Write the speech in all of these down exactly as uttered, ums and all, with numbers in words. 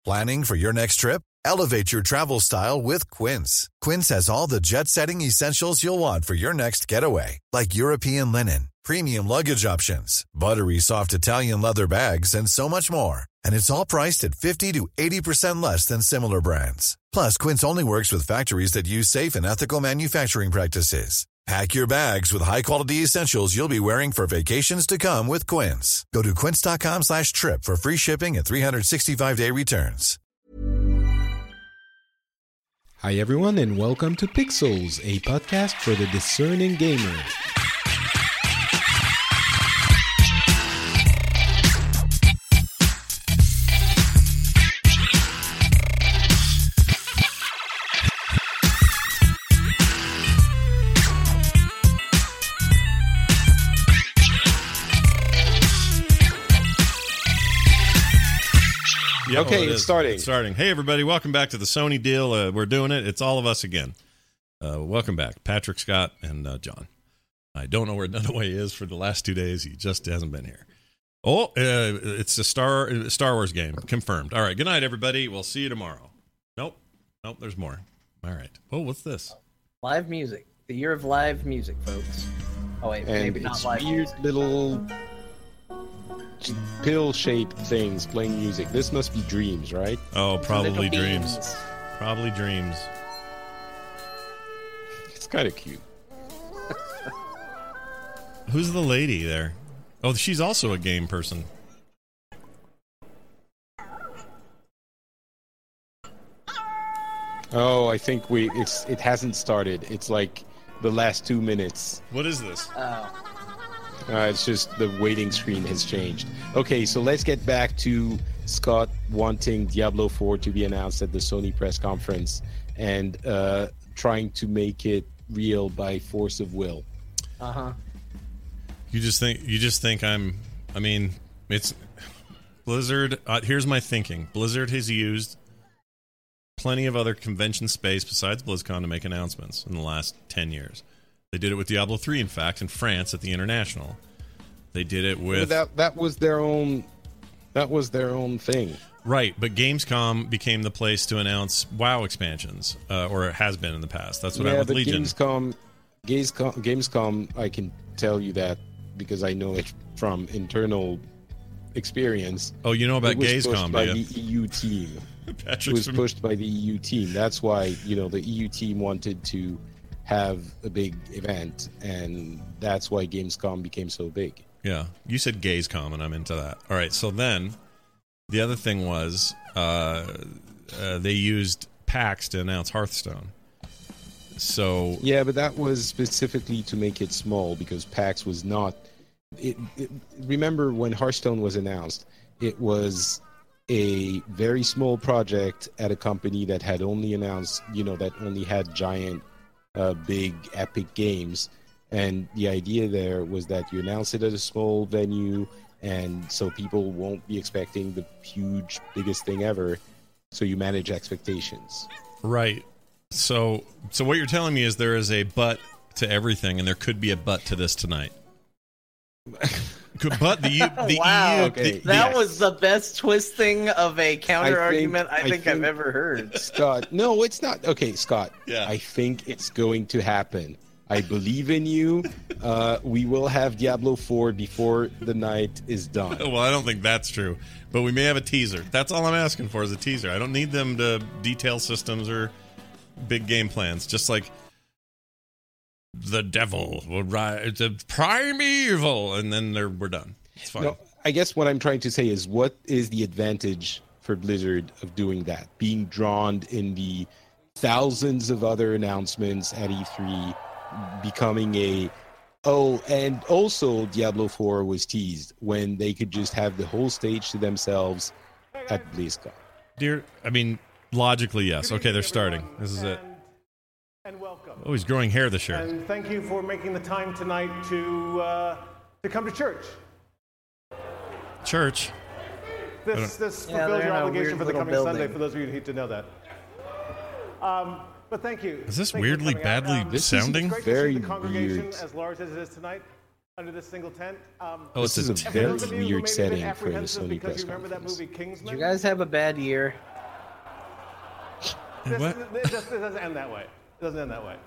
Planning for your next trip? Elevate your travel style with Quince. Quince has all the jet-setting essentials you'll want for your next getaway, like European linen, premium luggage options, buttery soft Italian leather bags, and so much more. And it's all priced at fifty to eighty percent less than similar brands. Plus, Quince only works with factories that use safe and ethical manufacturing practices. Pack your bags with high-quality essentials you'll be wearing for vacations to come with Quince. Go to quince.com slash trip for free shipping and three sixty-five day returns. Hi everyone and welcome to Pixels, a podcast for the discerning gamer. Yeah, okay, well, it it's is. starting. It's starting. Hey, everybody, welcome back to the Sony deal. Uh, we're doing it. It's all of us again. Uh, welcome back, Patrick, Scott, and uh, John. I don't know where Dunaway is for the last two days. He just hasn't been here. Oh, uh, it's a Star Star Wars game. Confirmed. All right, good night, everybody. We'll see you tomorrow. Nope. Nope, there's more. All right. Oh, what's this? Live music. The year of live music, folks. Oh, wait, And maybe not it's live weird music. little pill-shaped things playing music. This must be Dreams, right? Oh, probably Little dreams. beans. Probably dreams. It's kind of cute. Who's the lady there? Oh, she's also a game person. Oh, I think we it's it hasn't started. It's like the last two minutes. What is this? Oh, Uh, it's just the waiting screen has changed. Okay, so let's get back to Scott wanting Diablo four to be announced at the Sony press conference and uh, trying to make it real by force of will. uh-huh. You just think you just think I'm I mean, it's Blizzard. Uh, here's my thinking. Blizzard has used plenty of other convention space besides BlizzCon to make announcements in the last ten years. They did it with Diablo three, in fact, in France at the International. They did it with that that was their own that was their own thing. Right, but Gamescom became the place to announce WoW expansions, uh, or it has been in the past. That's what yeah, happened but with Legion. Gamescom, Gamescom, Gamescom, I can tell you that because I know it from internal experience. Oh, you know about It was pushed Gamescom, by do the you? E U team. It Patrick's was from- pushed by the E U team. That's why, you know, the E U team wanted to have a big event, and that's why Gamescom became so big. Yeah, you said Gamescom, and I'm into that. All right, so then the other thing was uh, uh, they used PAX to announce Hearthstone. So Yeah, but that was specifically to make it small because PAX was not. It, it, remember when Hearthstone was announced? It was a very small project at a company that had only announced, you know, that only had giant, uh, big, epic games. And the idea there was that you announce it at a small venue, and so people won't be expecting the huge, biggest thing ever. So you manage expectations. right, so so what you're telling me is there is a but to everything, and there could be a but to this tonight. Could, but the U, the Wow. E U, Okay. the- That the- was the best twisting of a counter I think- argument I I think, I've think- ever heard. Scott, no, it's not. Okay, Scott. Yeah. I think it's going to happen. I believe in you. Uh, we will have Diablo four before the night is done. Well, I don't think that's true, but we may have a teaser. That's all I'm asking for is a teaser. I don't need them to detail systems or big game plans. Just like the devil will rise, the primeval, and then they're, we're done. It's fine. No, I guess what I'm trying to say is, what is the advantage for Blizzard of doing that? Being drawn in the thousands of other announcements at E three, becoming a oh, and also Diablo four was teased when they could just have the whole stage to themselves at BlizzCon. Dear, I mean, logically, yes. Okay, they're starting. This is it. And welcome. Oh, he's growing hair this year. And thank you for making the time tonight to uh, to come to church. Church. This this Yeah, fulfills they're your in a obligation weird for the little coming building. Sunday. For those of you who need to know that. Um, but thank you. Is this Thank you for weirdly coming out. badly Um, This is sounding? It's great Very to see the congregation weird. as large as it is tonight under this single tent. Um, Oh, it's This is a a and for very those of you who may weird be a bit setting for the apprehensive Sony because press you remember that conference. movie Kingsman. Did you guys have a bad year? This, What? it, doesn't, it doesn't end that way. It doesn't end that way.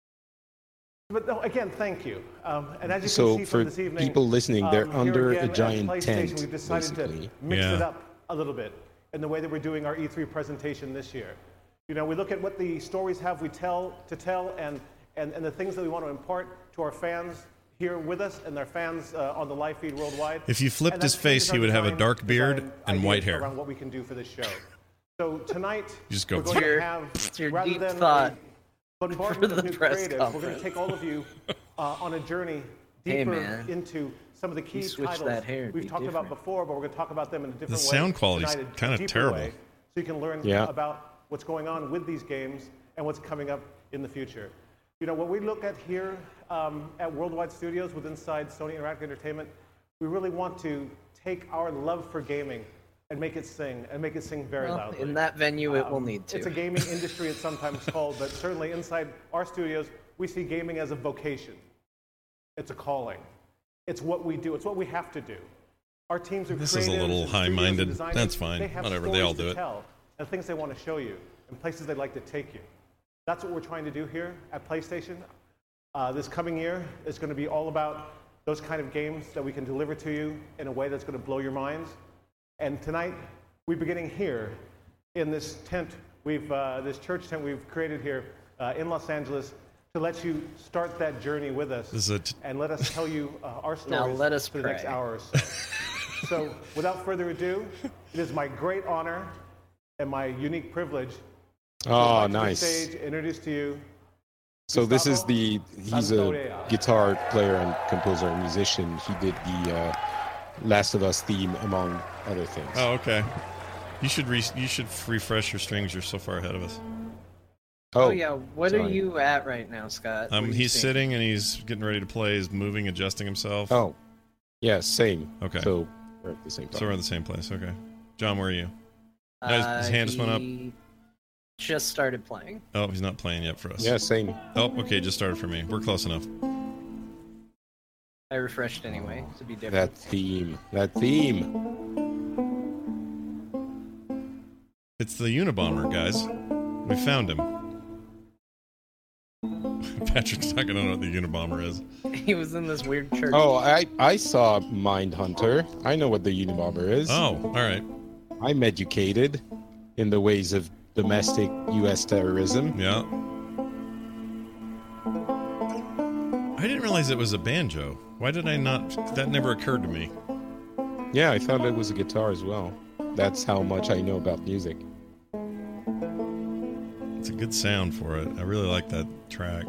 But no, again, thank you. Um, and as you So can see for from this evening, people listening, they're um, here under again a at giant PlayStation, tent, we've decided basically. to mix Yeah. it up a little bit in the way that we're doing our E three presentation this year. You know, we look at what the stories have we tell to tell, and and, and the things that we want to impart to our fans here with us and their fans uh, on the live feed worldwide. If you flipped And his that face, changes he our would have a design- dark beard design and ideas white hair. around what we can do for this show. So tonight, You just go we're going Your- to have, it's your rather deep than thought a bombardment for of the new press creative, we're going conference. to take all of you uh, on a journey Hey, deeper man. into some of the key You switch titles that hair, it'd we've be talked about different. before, but we're going to talk about them in a different way. sound quality's tonight, a kinda deeper terrible. way, so you can learn Yeah. about what's going on with these games and what's coming up in the future. You know, what we look at here um, at Worldwide Studios with inside Sony Interactive Entertainment, we really want to take our love for gaming and make it sing, and make it sing very Well, loudly. in that venue, it will Um, need to. It's a gaming industry, it's sometimes called, but certainly inside our studios, we see gaming as a vocation. It's a calling. It's what we do. It's what we have to do. Our teams are This is a creatives little and studios and high-minded. designers. That's fine. They have Whatever, they all stories do to it. tell and things they want to show you and places they'd like to take you. That's what we're trying to do here at PlayStation. Uh, this coming year is going to be all about those kind of games that we can deliver to you in a way that's going to blow your minds. And tonight, we're beginning here in this tent, we've uh, this church tent we've created here uh, in Los Angeles to let you start that journey with us This is a t- and let us tell you uh, our stories Now let us for the next pray. hour or so. So, without further ado, it is my great honor and my unique privilege to Oh, invite to the nice. stage, introduce to you. So this is Gustavo the, he's a Santorea. guitar player and composer and musician. He did the uh, Last of Us theme, among other things. Oh, okay. You should re- you should refresh your strings. You're so far ahead of us. Oh, yeah. What are sorry. you at right now, Scott? What Um, are you he's seeing? sitting and he's getting ready to play. He's moving, adjusting himself. Oh, yeah, same. Okay. So we're at the same time. So we're in the same place. Okay. John, where are you? No, his- his hand just went up. he Just started playing. Oh, he's not playing yet for us. Yeah, same. Oh, okay. Just started for me. We're close enough. I refreshed anyway to be different. That theme. That theme. It's the Unabomber, guys. We found him. Patrick's not going to know what the Unabomber is. He was in this weird church. Oh, I, I saw Mindhunter. I know what the Unabomber is. Oh, all right. I'm educated in the ways of domestic U S terrorism. Yeah. I didn't realize it was a banjo. Why did I not? That never occurred to me. Yeah, I thought it was a guitar as well. That's how much I know about music. It's a good sound for it. I really like that track.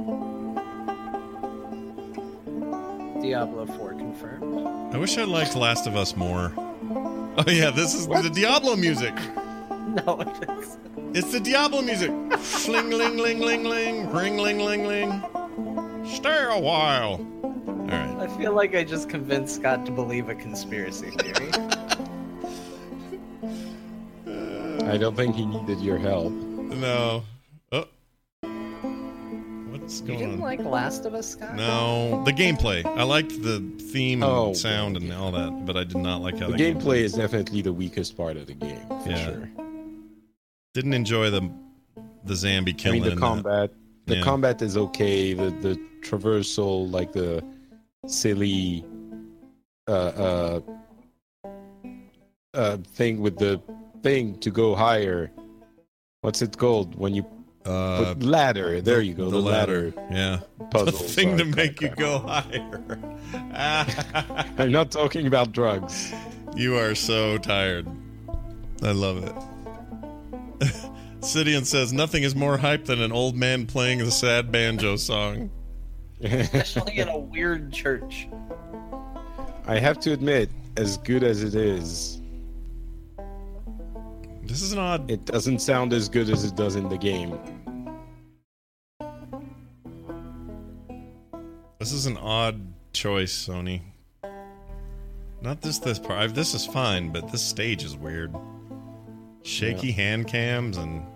Diablo four confirmed. I wish I liked Last of Us more. Oh yeah, this is the Diablo music. No, it's It's the Diablo music. Sling ling ling ling ling, ring ling ling ling. Stay a while. All right. I feel like I just convinced Scott to believe a conspiracy theory. I don't think he needed your help. No. Oh. What's You going didn't on? like Last of Us, Scott? No, the gameplay. I liked the theme and Oh, sound and all that, but I did not like how The the gameplay is definitely the weakest part of the game, for Yeah. sure. Didn't enjoy the the zombie I killing. mean, the and that. combat, the Yeah. combat is okay. The the traversal, like the silly, uh, uh, uh, thing with the thing to go higher. What's it called when you Uh, put ladder? There you go. the, The, ladder. ladder. Yeah. puzzles the thing are to kinda make you crap. go higher. I'm not talking about drugs. You are so tired. I love it. Sidian says nothing is more hype than an old man playing the sad banjo song. Especially in a weird church. I have to admit, as good as it is, This is an odd. it doesn't sound as good as it does in the game. This is an odd choice, Sony. Not this this part. This is fine, but this stage is weird. Shaky hand cams and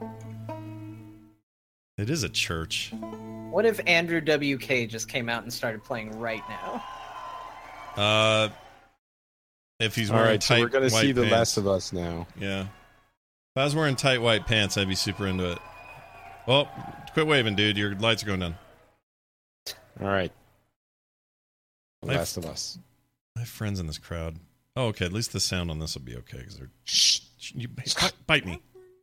it is a church. What if Andrew W K just came out and started playing right now? Uh, if he's All wearing right, tight so we're gonna white see The pants. Last of Us now. Yeah. If I was wearing tight white pants, I'd be super into it. Oh, quit waving, dude. Your lights are going down. All right. The I've- Last of Us. I have friends in this crowd. Oh, okay. At least the sound on this will be okay because they're. Shh. You bite, bite me.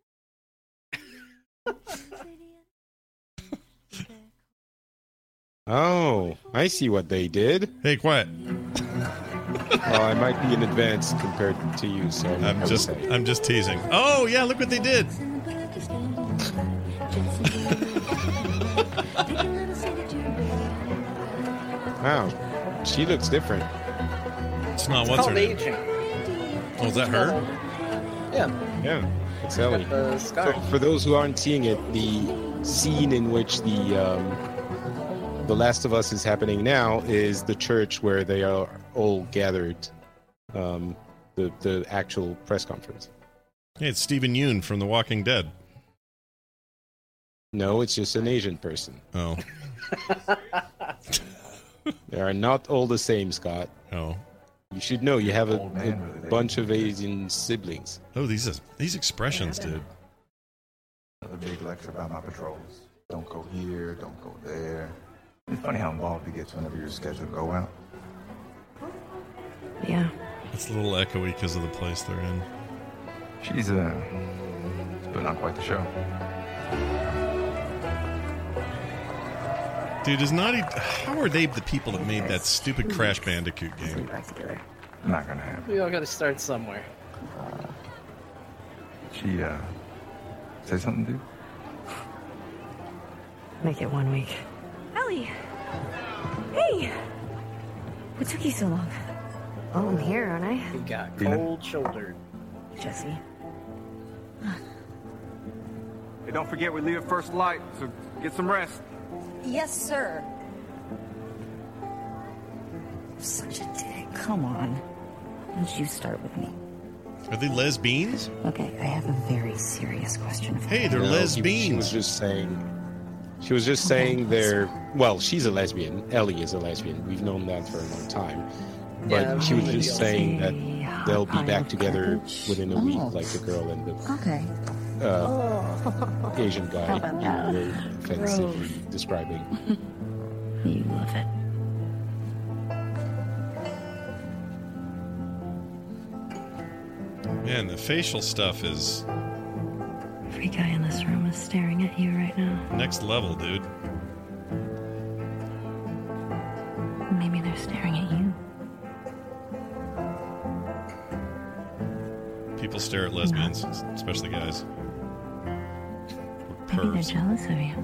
Oh, I see what they did. Hey, quiet. Well, I might be in advance compared to you, so I I'm would just, say. I'm just teasing. Oh yeah, look what they did. Wow, she looks different. It's not It's what's her called name. aging. Oh, is that her? Yeah. Yeah, it's Ellie. Got the scar. So for those who aren't seeing it, the scene in which the um, the Last of Us is happening now is the church where they are all gathered. Um, the the actual press conference. Hey, it's Stephen Yeun from The Walking Dead. No, it's just an Asian person. Oh, They are not all the same, Scott. oh, You should know. You have a, Old man, really, a they- bunch of Asian siblings. oh! These are, these expressions, dude. Another big lecture about my patrols. Don't go here, don't go there. It's funny how involved it gets whenever you're scheduled to go out. Yeah. It's a little echoey because of the place they're in. She's, uh, putting on quite the show. Dude, is Naughty? How are they the people that made that stupid Crash Bandicoot game? Back together. Not gonna happen. We all got to start somewhere. She, uh, say something, dude? Make it one week. Ellie! Hey! What took you so long? Oh, I'm here, aren't I? He got Yeah. cold shouldered. Jesse. Hey, don't forget we leave at first light, so get some rest. Yes, sir. Such a dick. Come on. Why don't you start with me? Are they lesbians? Okay, I have a very serious question for Hey, you. they're No, he- lesbians. She was just saying. She was just saying they're. Well, she's a lesbian. Ellie is a lesbian. We've known that for a long time. But Yeah, she was I'm just with saying that you. they'll be Pile back of together garbage. within a week, Oh. like the girl and the Okay. uh, Asian guy How about that? you were offensively describing. You love it. Man, the facial stuff is Every guy in this room is staring at you right now. next level, dude. Maybe they're staring at you. People stare at lesbians, especially guys. Maybe they're Pervs. jealous of you.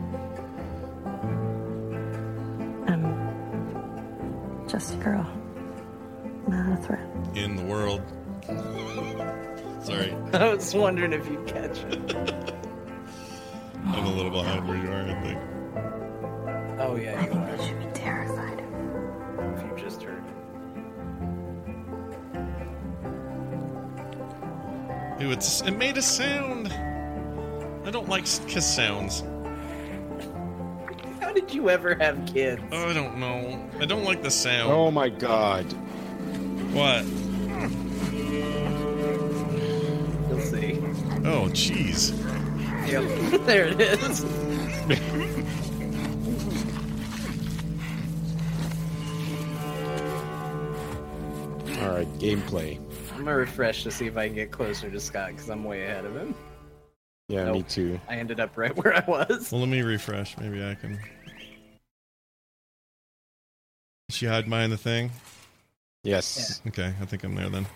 I'm just a girl. Not a threat. In the world. Sorry, I was wondering if you'd catch it. I'm a little behind where you are, I think. Oh, I yeah, think they should be terrified. if you just heard. Ew, it's, it made a sound. I don't like s- kiss sounds. How did you ever have kids? Oh, I don't know. I don't like the sound. Oh my god. What? You'll see. Oh, jeez. Yep, there it is. Alright, gameplay. I'm gonna refresh to see if I can get closer to Scott because I'm way ahead of him. Yeah, me Nope. too. I ended up right where I was. Well, let me refresh. Maybe I can. Did she hide behind the thing? Yes. Okay, I think I'm there then.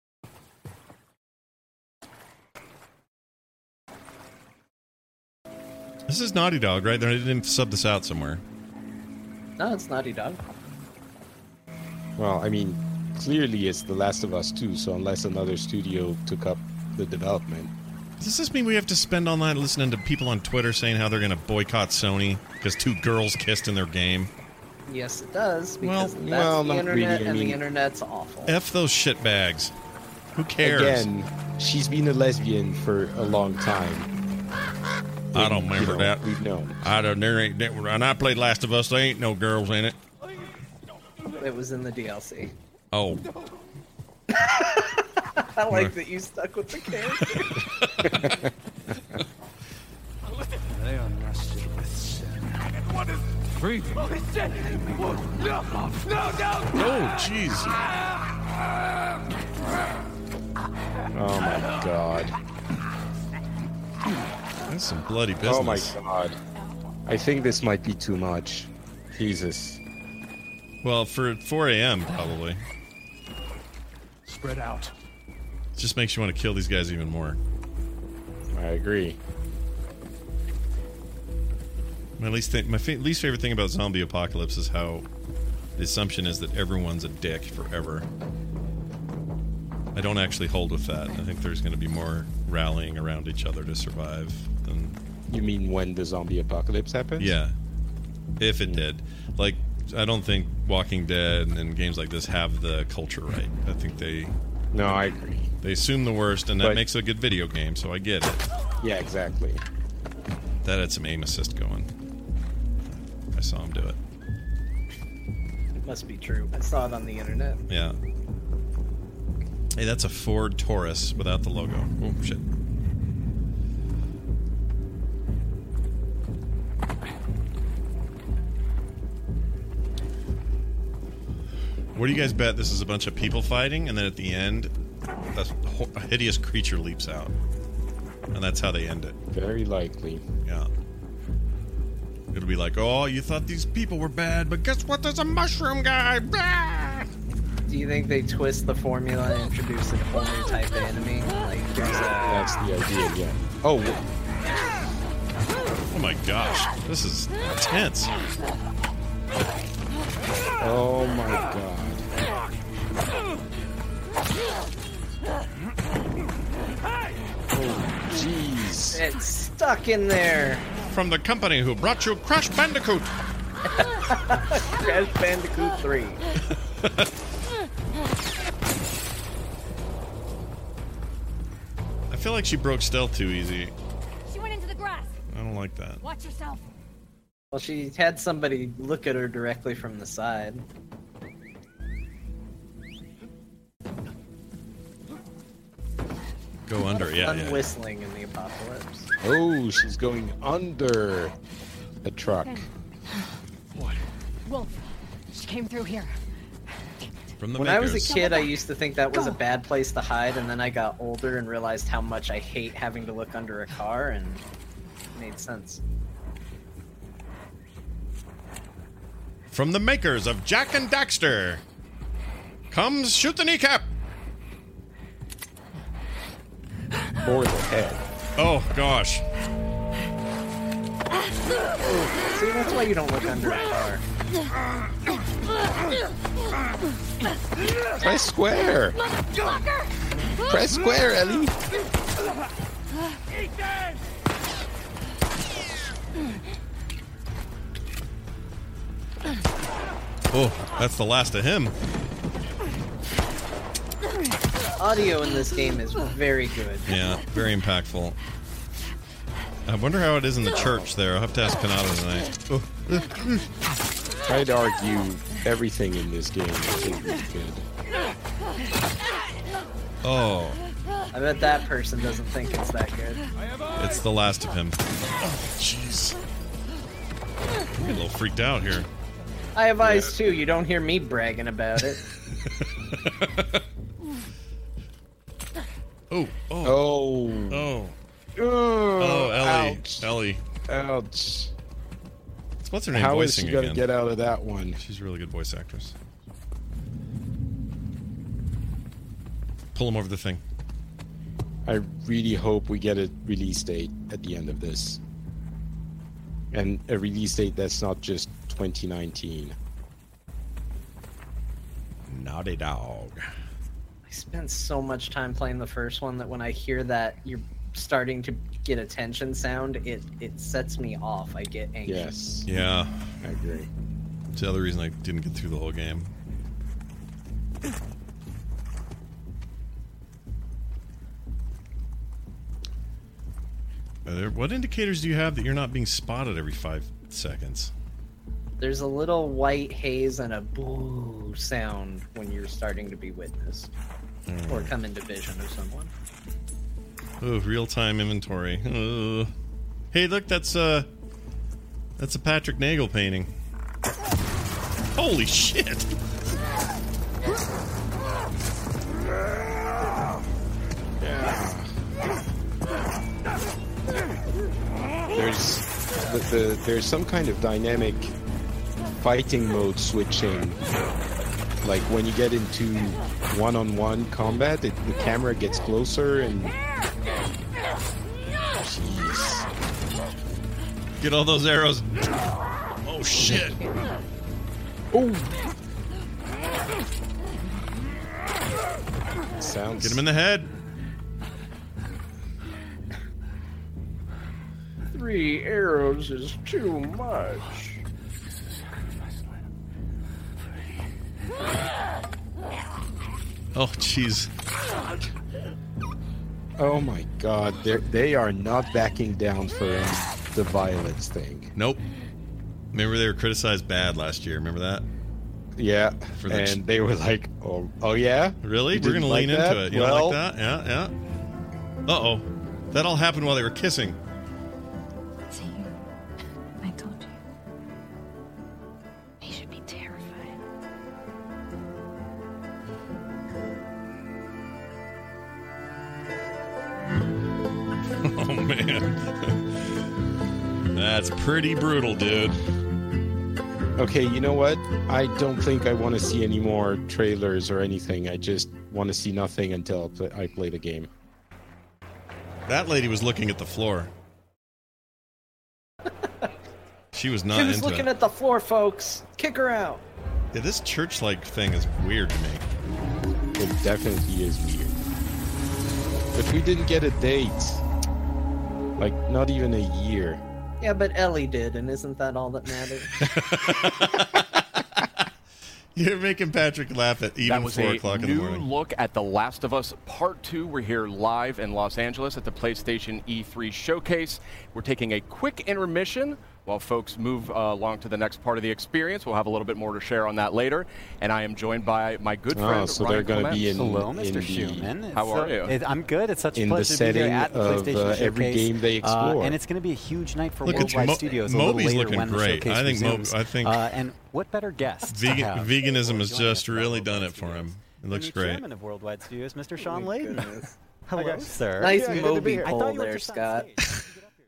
This is Naughty Dog, right? They didn't sub this out somewhere. No, it's Naughty Dog. Well, I mean, clearly it's The Last of Us two, so unless another studio took up the development. Does this mean we have to spend all night listening to people on Twitter saying how they're going to boycott Sony because two girls kissed in their game? Yes, it does. Because Well, that's well, the not internet, really, I and mean- the internet's awful. F those shitbags. Who cares? Again, she's been a lesbian for a long time. I don't You remember know, that. We've known. I don't. There ain't. There, when I played Last of Us, there ain't no girls in it. It was in the D L C. Oh, I like that you stuck with the character. They are Breathe. Oh, shit! No, no, no! Oh, jeez. Oh my god. That's some bloody business. Oh my god. I think this might be too much. Jesus. Well, for four a.m. probably. Spread out. It just makes you want to kill these guys even more. I agree. My least th- my fa- least favorite thing about zombie apocalypse is how the assumption is that everyone's a dick forever. I don't actually hold with that. I think there's going to be more rallying around each other to survive than... You mean when the zombie apocalypse happens? Yeah. If it did. Like, I don't think Walking Dead and games like this have the culture right. I think they... No, I agree. They assume the worst, and that But- makes a good video game, so I get it. Yeah, exactly. That had some aim assist going. I saw him do it. It must be true. I saw it on the internet. Yeah. Hey, that's a Ford Taurus without the logo. Oh, shit. What do you guys bet this is a bunch of people fighting, and then at the end, a hideous creature leaps out? And that's how they end it. Very likely. Yeah. It'll be like, oh, you thought these people were bad, but guess what? There's a mushroom guy! Bah! Do you think they twist the formula and introduce a whole new type of enemy? Like, there's a... That's the idea, yeah. Oh, Oh my gosh. This is intense. oh my god. Oh, jeez. It's stuck in there. From the company who brought you Crash Bandicoot. Crash Bandicoot three. I feel like she broke stealth too easy. She went into the grass. I don't like that. Watch yourself. Well, she had somebody look at her directly from the side. Go under, yeah, Fun yeah. whistling in the apocalypse. Oh, she's going under a truck. What? Wolf. She came through here. From the When I was makers. a kid, I used to think that was a bad place to hide, and then I got older and realized how much I hate having to look under a car, and it made sense. From the makers of Jack and Daxter comes Shoot the Kneecap. Or the head. Oh, gosh. See, that's why you don't look under a car. Press square. Press square, Ellie. Oh, that's the last of him. Audio in this game is very good. Yeah, very impactful. I wonder how it is in the church there. I'll have to ask Kanata tonight. Oh. I'd argue everything in this game is really good. Oh, I bet that person doesn't think it's that good. it's the last of him. Oh, jeez. I'm getting a little freaked out here. I have eyes too. You don't hear me bragging about it. Oh, oh, Oh. oh. Oh, Oh, Ellie. Ouch. Ellie. Ouch. What's her name How is voicing she going to again? get out of that one? She's a really good voice actress. Pull him over the thing. I really hope we get a release date at the end of this. And a release date that's not just twenty nineteen. Naughty Dog. I spent so much time playing the first one that when I hear that you're starting to get attention sound, it, it sets me off. I get anxious. Yes, Yeah. I agree. It's the other reason I didn't get through the whole game. Are there, what indicators do you have that you're not being spotted every five seconds? There's a little white haze and a boo sound when you're starting to be witnessed Mm. or come into vision of someone. Oh, real-time inventory. Uh. Hey, look, that's uh, that's a Patrick Nagel painting. Holy shit! There's the, the there's some kind of dynamic fighting mode switching. Like when you get into one-on-one combat, it, the camera gets closer and. Jeez. Get all those arrows. Oh shit! Oh. Sounds. Get him in the head. Three arrows is too much. Oh jeez. Oh my god, they they are not backing down for the violence thing. Nope. Remember they were criticized bad last year. Remember that? Yeah. For the and they were like, "Oh, oh yeah, really? You We're gonna didn't lean like into that? it. You well, don't like that? Yeah, yeah. Uh oh, that all happened while they were kissing. See, I told you. He should be terrified. Oh man, that's pretty brutal, dude. Okay, you know what? I don't think I want to see any more trailers or anything. I just want to see nothing until I play the game. That lady was looking at the floor. She was not She was into looking it. at the floor, folks. Kick her out. Yeah, this church-like thing is weird to me. It definitely is weird. But we didn't get a date. Like, not even a year. Yeah, but Ellie did, and isn't that all that matters? You're making Patrick laugh at even that was four a o'clock in the new morning. look at The Last of Us Part two. We're here live in Los Angeles at the PlayStation E three Showcase. We're taking a quick intermission while folks move uh, along to the next part of the experience. We'll have a little bit more to share on that later. And I am joined by my good friend, Oh, so Ryan they're going to be in, Hello, in Mister the, Schumann. It's, How are uh, you? It, I'm good. It's such a in the pleasure to be setting here at the of PlayStation uh, Showcase. every game they explore. Uh, and it's going to be a huge night for Look at Worldwide Mo- Studios a Moby's little later looking when the great. showcase I think Mo- resumes. I think- uh, and what better guest? Vegan, to have veganism has for joining just us at really Worldwide done it for Studios. him. It The looks new great. Chairman of Worldwide Studios, Mister Oh Sean my Layden. goodness. Hello, guys. sir. Nice Yeah, good to be Moby here. I thought pull you were there, just on Scott. stage.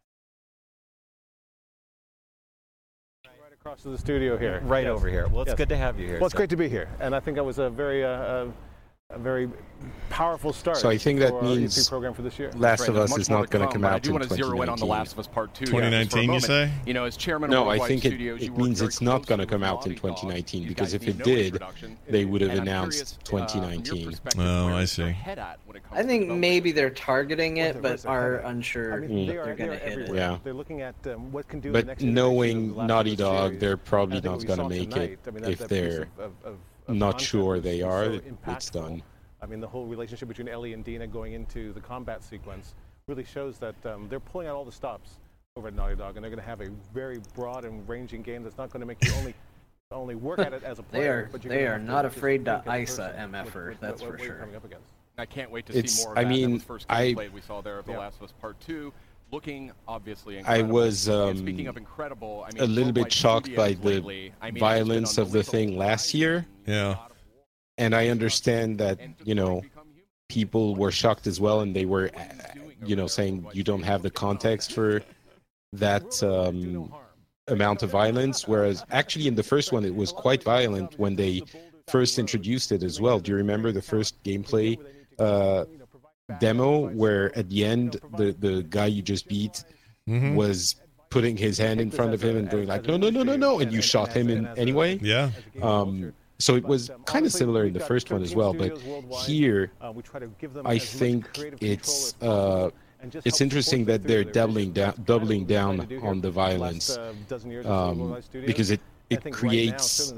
Right across to the studio here. Right Yes. over here. Well, it's Yes. good to have you here. Well, it's sir. great to be here, and I think that was a very, uh, uh, a very powerful start. So I think that for our E three means program for this year. Last of There's Us much is more not going to come but I out do in want to zero in on The twenty nineteen. Last of Us Part two. twenty just for a nineteen, you moment. say? You know, as chairman No, of I Worldwide think it, Studios, you it work means very it's not going to closely come with out in Naughty Dog. twenty nineteen, These because guys if need it no did, introduction. they would have And I'm announced curious, uh, twenty from your nineteen. perspective, Oh, where I is their see. head at when it comes I to think development? maybe they're targeting Where's it, their- but where's their are head? unsure I mean, Mm. they if are, they're going to they're hit it. everywhere. Yeah. They're looking at um, what can do the But next knowing iteration of The Last Naughty of Us Dog, series. they're probably And I think not we going to saw make tonight, it I mean, that- if that piece they're of- of- of- of not content sure was- they was are. so It's impactful. done. I mean, the whole relationship between Ellie and Dina going into the combat sequence really shows that um, they're pulling out all the stops over at Naughty Dog, and they're going to have a very broad and ranging game that's not going to make you only only work at it as a They player. are but you're they gonna are have to not just afraid to think as a ice a person M F with- er, with that's what- for what you're sure. coming up against. I can't wait to It's- see more of I that. That mean, was first I- gameplay we saw there of The Yeah. Last of Us Part two, looking obviously I incredible. was And um, speaking of incredible, I mean, a little bit Worldwide shocked by Studios the lately, I mean, it's violence been on of the Lethal thing last year. Yeah. And I understand that, you know, people were shocked as well, and they were, uh, you know, saying you don't have the context for that um, amount of violence. Whereas actually in the first one, it was quite violent when they first introduced it as well. Do you remember the first gameplay uh, demo where at the end, the, the guy you just beat Mhm. was putting his hand in front of him and going like, no, no, no, no, no, and you shot him in anyway? Yeah. Um, so it was kind of similar in the first one as well, but here I think it's uh, it's interesting that they're doubling down doubling down on the violence um, because it it creates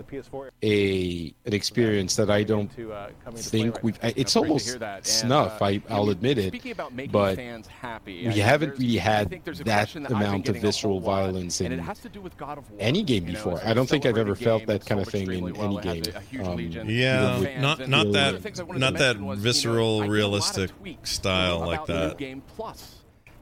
a an experience that I don't think we've. It's almost snuff. I I'll admit it, but we haven't really had that amount of visceral violence in any game before. I don't think I've ever felt that kind of thing in any game. Um, Yeah, even with not not that Halo. not that visceral, realistic style like that.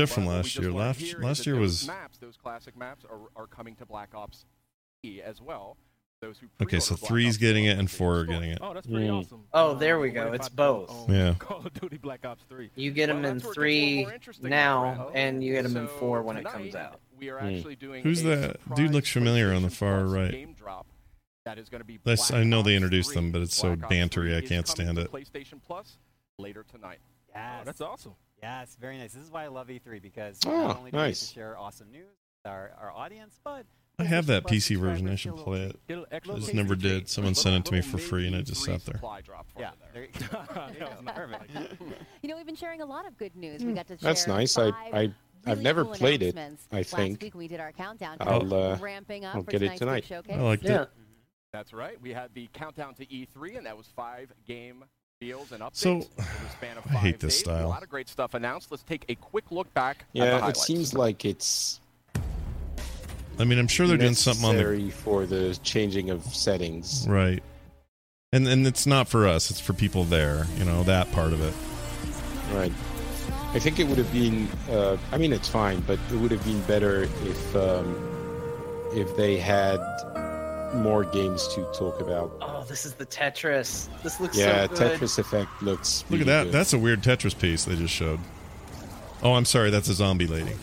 shift from But what we last just year. learned Last here is last that year those was maps, those classic maps, are, are coming to Black Ops three as well. Those who okay. So pre-order Black three's Ops getting one it and will four are get getting it. Oh, that's pretty Mm. awesome. Oh, Um, there we I'm go. worried It's about both. the, um, Yeah. Call of Duty Black Ops three. You get them Well, in that's where it gets a little three more interesting, my now, friend. and you get them in So four when it tonight, comes out. We are Hmm. actually doing Who's a that? Dude surprise looks familiar on the PlayStation far Plus right. game drop that is going to be That's- Black I know they Ops introduced them, three. but it's so Black Ops bantery, three I is can't coming stand to it. PlayStation Plus later tonight. Oh, that's awesome. Yes, very nice. This is why I love E three, because Oh, not only do we get nice. to share awesome news with our, our audience, but I have that P C subscribers version. I get a should little play it. treat. It'll I actually just taste never the did. cake. Someone A sent it to me little for free, and I just mini sat there. supply drop for Yeah, you there there. you go. That was perfect. You know, we've been sharing a lot of good news. We got to share That's nice. I, five I, I've really never cool played it, announcements. I Last think. week when we did our countdown. I'll, uh, ramping up I'll for get it tonight's big tonight. showcase. I liked Yeah. it. That's right. We had the countdown to E three, and that was five game deals and updates. So, over the span of I hate five this days. style. A lot of great stuff announced. Let's take a quick look back at the Yeah, it highlights. seems like it's I mean, I'm sure they're doing something on the necessary for the changing of settings. right, and and it's not for us. It's for people there. You know, that part of it. Right. I think it would have been. Uh, I mean, it's fine, but it would have been better if um, if they had more games to talk about. Oh, this is the Tetris. This looks Yeah, so good. Tetris Effect looks. Look really at that. good. That's a weird Tetris piece they just showed. Oh, I'm sorry. That's a zombie lady.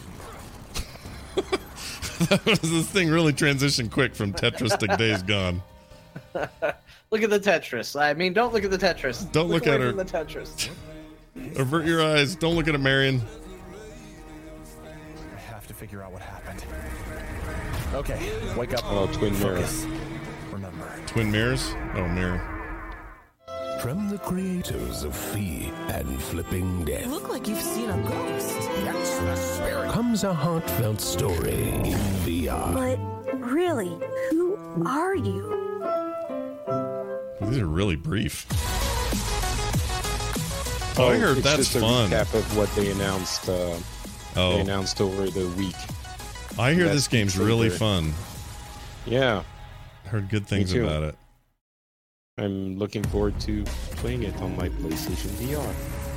This thing really transitioned quick from Tetris to Days Gone. Look at the Tetris. I mean, don't look at the Tetris. Don't look away at her. From the Tetris. Avert your eyes. Don't look at it, Marion. I have to figure out what happened. Okay, wake up. Oh, twin Focus. mirror. Remember. Twin mirrors? Oh, mirror. From the creators of Fee and Flipping Death. Look like you've seen a ghost. That's the spirit. Comes a heartfelt story in V R. But really, who are you? These are really brief. Oh, I heard it's that's just a fun. recap of what they announced. Uh, Oh. They announced over the week. I hear That's this game's the really trailer. fun. Yeah, Heard good things too. about it. I'm looking forward to playing it on my PlayStation V R.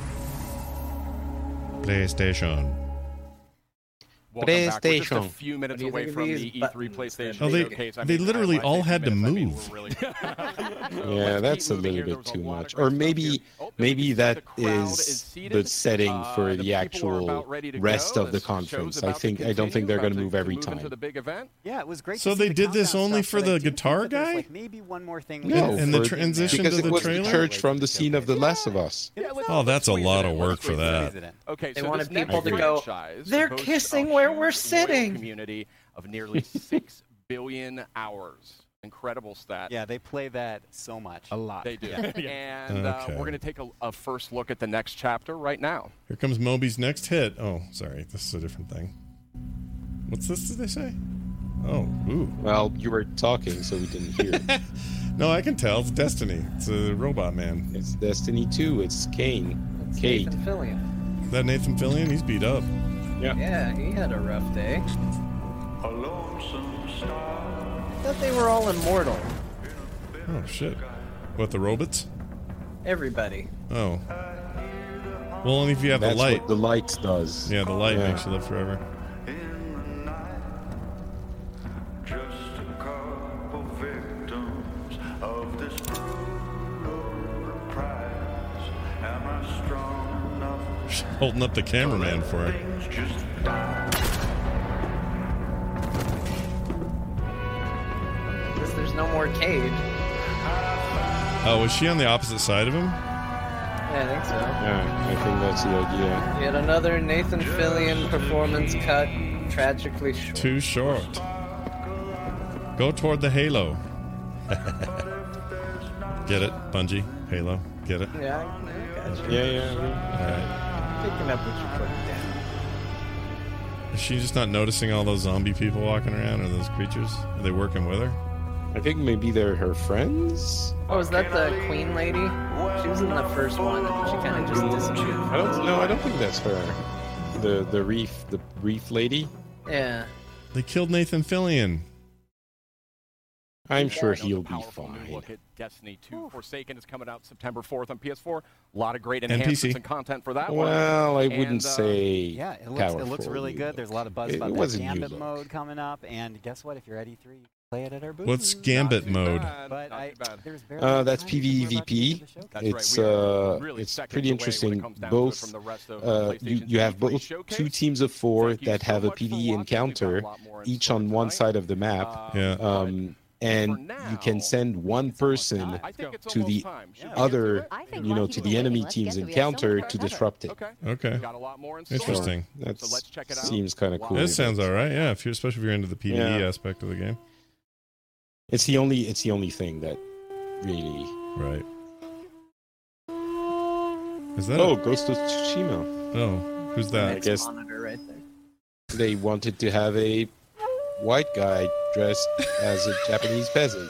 PlayStation. Welcome back. We're just a PlayStation. few minutes What do you away think of from these the E three buttons? PlayStation Oh, they- showcase. I they mean, literally when I all say had to minutes, I mean, move. we're really- So Yeah, let's that's keep a moving little here. bit There's a too lot of much. great Or stuff maybe here. Oh, maybe the that crowd is seated. the setting Uh, for the the people are actual about ready to rest go. of the This show's conference. I about to think I don't think continue, they're about going to to- move every move into time. the big event. Yeah, it was great. So to see they the did this countdown only stuff, for but I the do think guitar that there's, guy? like, maybe one more thing. No, we And the can for- do in there. transition because to it the was trailer? the church from the scene of The Last of Us. Yeah, let's- Oh, that's a squeeze lot it of in. work Let's for squeeze it in. that. Squeeze it in. Okay, They so wanted this next people to go, franchise "They're boasts kissing a where huge we're loyal sitting." Community of nearly six billion hours. Incredible stat. Yeah, they play that so much. A lot. They do. Yeah. And uh, Okay. we're going to take a, a first look at the next chapter right now. Here comes Moby's next hit. Oh, sorry. This is a different thing. What's this, did they say? Oh, ooh. Well, you were talking, so we didn't hear. No, I can tell. It's Destiny. It's a robot man. It's Destiny two. It's Kane. It's Kate. Nathan Fillion. Is that Nathan Fillion? He's beat up. Yeah. Yeah, he had a rough day. A lonesome star. I thought they were all immortal. Oh, shit. What, the robots? Everybody. Oh. Well, only if you have That's the light. what the light does. Yeah, the light Yeah. makes you live forever. In the night, just a couple victims of this brutal prize. Am I strong enough? Holding up the cameraman for it. Things just die. Guess there's no more Cage. Oh, was she on the opposite side of him? Yeah, I think so. Yeah, I think that's the idea. Yet another Nathan Fillion performance cut tragically short. Too short. Go toward the halo. Get it, Bungie? Halo. Get it? Yeah, I got you. Yeah, yeah. All right. Picking up what you're putting down. Is she just not noticing all those zombie people walking around, or those creatures? Are they working with her? I think maybe they're her friends. Oh, is that the Queen lady? She was in the first one, and she kind of just disappeared. I don't. No, I don't think that's her. The the reef the reef lady. Yeah. They killed Nathan Fillion. I'm sure Another he'll be powerful new fine. Look at Destiny two Forsaken is coming out September fourth on P S four. A lot of great And enhancements P C. and content for that one. Well, I And, wouldn't uh, say. Yeah, it looks, it looks powerful really new good. There's a lot of buzz It- about it that wasn't new Gambit look. mode coming up. And guess what? If you're at E three, you can play it at our booth. What's Gambit mode? But Not I, too bad. there's barely Uh, any that's time because we're about to get to PvEVP. the showcase. That's right, It's we are uh, really it's seconds pretty away when it interesting. comes down to it Both from the rest of uh, you PlayStation's you have E three both showcase. two teams of four Thank you that so have a much for PvE watching. We've got a encounter, lot more in each store on one tonight. side of the map. Uh, Yeah. Um, and you can send one person to the other, you know, to the enemy team's encounter to disrupt it. Okay. Interesting. So that seems kind of cool. That sounds all right. Yeah, if you're, especially if you're into the PvE Yeah. aspect of the game. It's the only. It's the only thing that really. Right. Is that? Oh, a- Ghost of Tsushima. Oh, who's that? I guess Monitor right there. they wanted to have a white guy dressed as a Japanese peasant.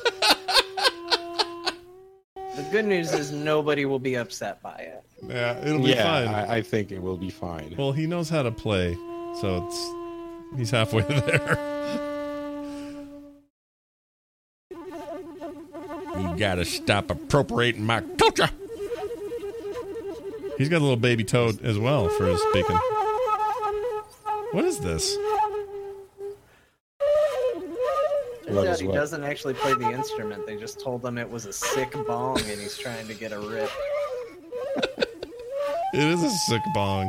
The good news is nobody will be upset by it. Yeah, it'll be yeah, fine. I, I think it will be fine. Well, he knows how to play, so it's he's halfway there. You gotta stop appropriating my culture. He's got a little baby toad as well for his speaking. What is this? Turns What out is he what? doesn't actually play the instrument. They just told him it was a sick bong and he's trying to get a rip. It is a sick bong.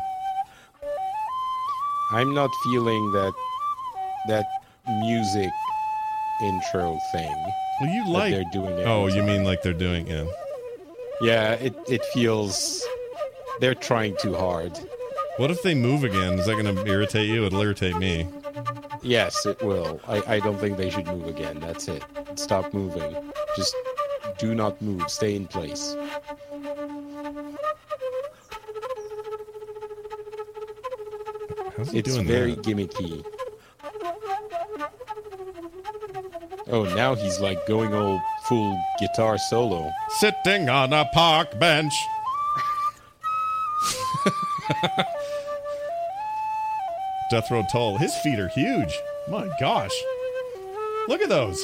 I'm not feeling that that music intro thing. Well, you that like they're doing it. Oh, you mean like they're doing yeah. Yeah, it it feels they're trying too hard. What if they move again? Is that going to irritate you? It'll irritate me. Yes, it will. I, I don't think they should move again. That's it. Stop moving. Just do not move. Stay in place. How's he It's doing very that? gimmicky. Oh, now he's like going all full guitar solo. Sitting on a park bench. Death Row Toll. His feet are huge. My gosh. Look at those.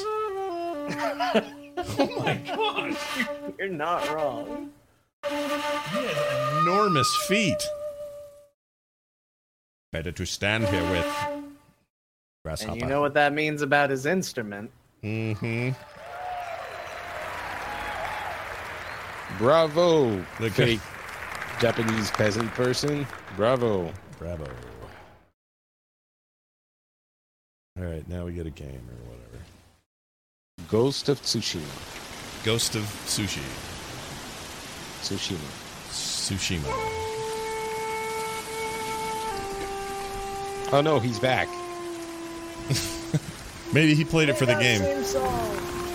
Oh my gosh. You're not wrong. He has enormous feet. Better to stand here with Grasshopper. And you know what that means about his instrument. Mm-hmm. Bravo, Look fake Japanese peasant person. Bravo. Bravo. All right, now we get a game or whatever. Ghost of Tsushima. Ghost of Sushi. Tsushima. Tsushima. Oh no, he's back. Maybe he played it for the game. Same song.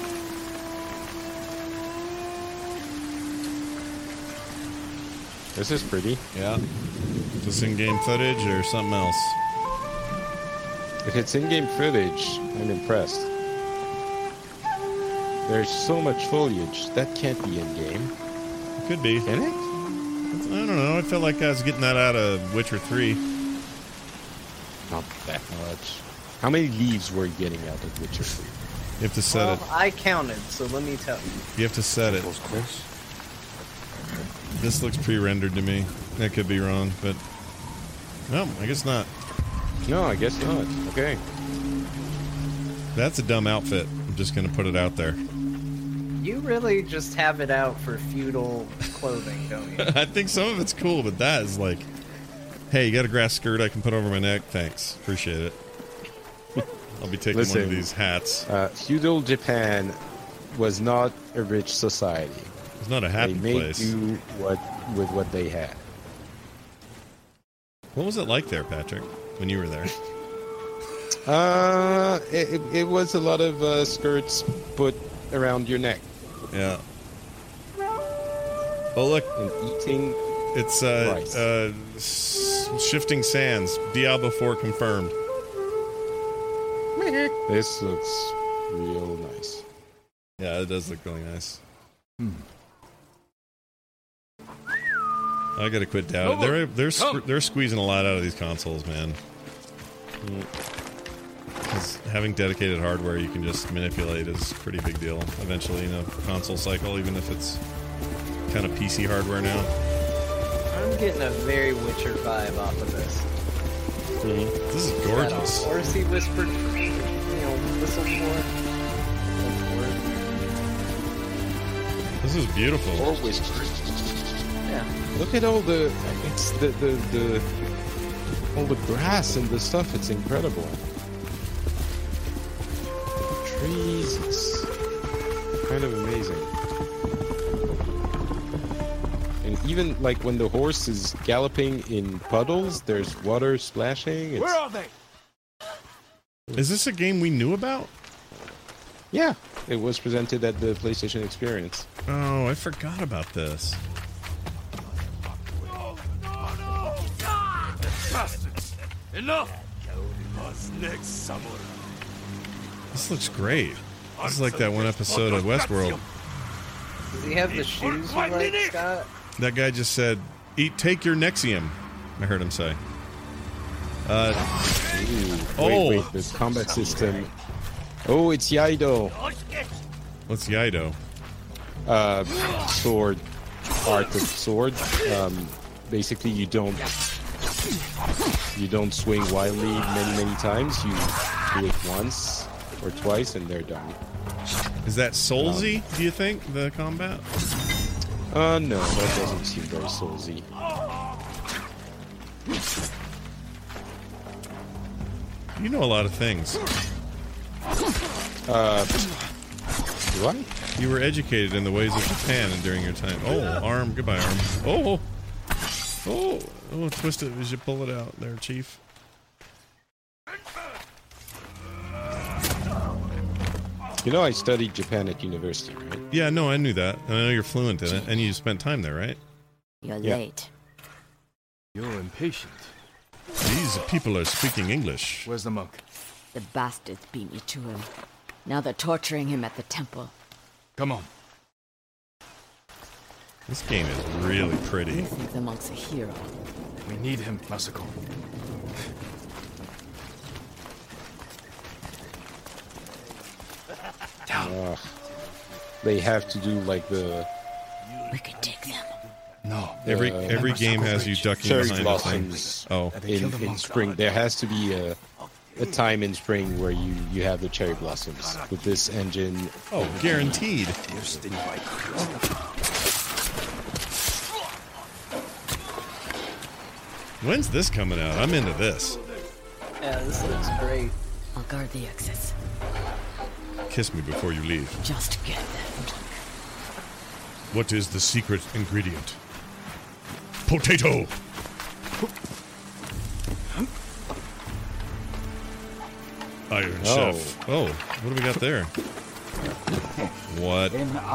This is pretty. Yeah. Is this in-game footage or something else? If it's in-game footage, I'm impressed. There's so much foliage. That can't be in-game. It could be. Can it? I don't know. I felt like I was getting that out of Witcher three. Not that much. How many leaves were you getting out of Witcher three? You have to set Well, it. I counted, so let me tell you. You have to set it. This looks pre-rendered to me. That could be wrong, but no, I guess not. No, I guess not. Okay. That's a dumb outfit. I'm just gonna put it out there. You really just have it out for feudal clothing, don't you? I think some of it's cool, but that is like, hey, you got a grass skirt I can put over my neck? Thanks, appreciate it. I'll be taking Listen, one of these hats. Uh, feudal Japan was not a rich society. It's not a happy they made place. do what with what they had. What was it like there, Patrick, when you were there? Uh, it, it was a lot of uh, skirts put around your neck. Yeah. Oh look, and eating. It's uh, rice. uh, s- Shifting Sands. Diablo four confirmed. This looks real nice. Yeah, it does look really nice. Hmm. I gotta quit doubting. They're they're sque- they're squeezing a lot out of these consoles, man. Because having dedicated hardware you can just manipulate is a pretty big deal. Eventually, in a console cycle, even if it's kind of P C hardware now. I'm getting a very Witcher vibe off of this. Mm-hmm. This is That gorgeous. Or he whispered, you know, whistled for. This is beautiful. Or whispered. Yeah. Look at all the it's the, the the all the grass and the stuff. It's incredible. Jesus. Kind of amazing. And even like when the horse is galloping in puddles, there's water splashing. It's... Where are they? Is this a game we knew about? Yeah, it was presented at the PlayStation Experience. Oh, I forgot about this. No, no, no! Ah! Bastards! Enough! Us next summer. This looks great. This is like that one episode of Westworld. Does he have the shoes you like, Scott? That guy just said, "Eat, take your Nexium." I heard him say. Uh, Ooh, oh, wait, wait, the combat system. Oh, it's Yaido. What's Yaido? Uh, sword, art of sword. Um, basically, you don't you don't swing wildly many many times. You do it once or twice, and they're done. Is that Soulsy? Um, do you think the combat? Uh, no, that doesn't seem very Soulsy. You know a lot of things. Uh, do I? You were educated in the ways of Japan and during your time. Oh, arm. Goodbye, arm. Oh, oh, oh! Twist it as you pull it out, there, Chief. You know, I studied Japan at university, right? Yeah, no, I knew that, and I know you're fluent in it, and you spent time there, right? You're yeah. late. You're impatient. These people are speaking English. Where's the monk? The bastards beat me to him. Now they're torturing him at the temple. Come on. This game is really pretty. I think the monk's a hero. We need him, Masako. Uh, they have to do like the. We could take them. No. Every uh, every game has you ducking cherry behind blossoms. Oh, in, in spring, there has to be a, a time in spring where you you have the cherry blossoms with this engine. Oh, guaranteed. When's this coming out? I'm into this. Yeah, this looks great. I'll guard the exits. Kiss me before you leave. Just get that. What is the secret ingredient? Potato! Iron Oh. Chef. Oh, what do we got there? What?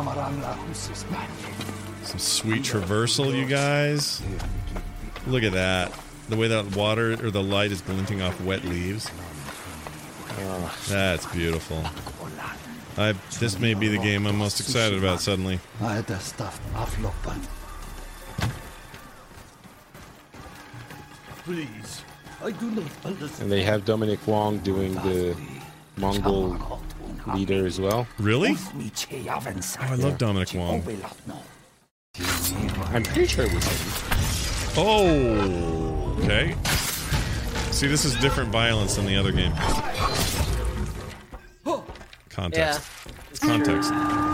Some sweet traversal, you guys. Look at that. The way that water or the light is glinting off wet leaves. Oh, that's beautiful. I, this may be the game I'm most excited about suddenly. Please, I do not understand. And they have Dominic Wong doing the Mongol leader as well. Really? Oh, I love Dominic Wong. I'm pretty sure it was him. Oh, okay. See, this is different violence than the other game. Context. Yeah. It's context.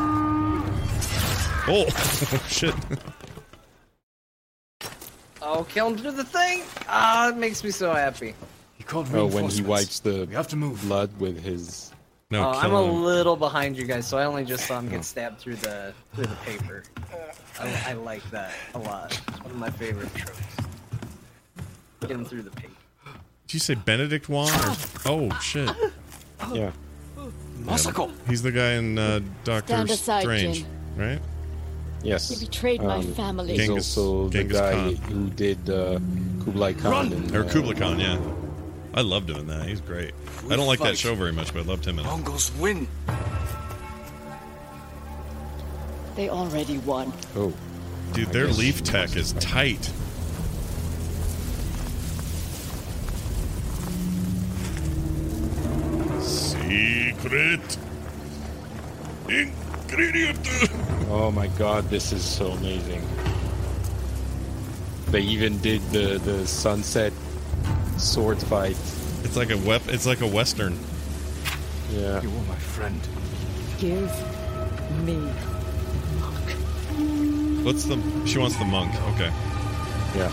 Oh, shit. Oh, kill him through the thing! Ah, it makes me so happy. He called Oh, when he wipes the we have to move. blood with his. No, oh, kill I'm a him. little behind you guys, so I only just saw him get stabbed through the through the paper. I, I like that a lot. It's one of my favorite tropes. Get him through the paper. Did you say Benedict Wong? Or... Oh, shit. Yeah. Masako! He's the guy in uh, Doctor Stand aside, Strange, Jin. right? Yes. He betrayed my Um, family. He's Genghis- also the Genghis guy Khan. who did uh, Kublai Khan. And, Or uh, Kublai Khan, yeah. I loved him in that. He's great. I don't like that show very much, but I loved him in it. Mongols win. They already won. Oh. Dude, their leaf tech is tight. Secret ingredient. Oh my god, this is so amazing. They even did the, the sunset sword fight. It's like a wep- It's like a western. Yeah. You were my friend. Give me monk. What's the? She wants the monk. Okay. Yeah.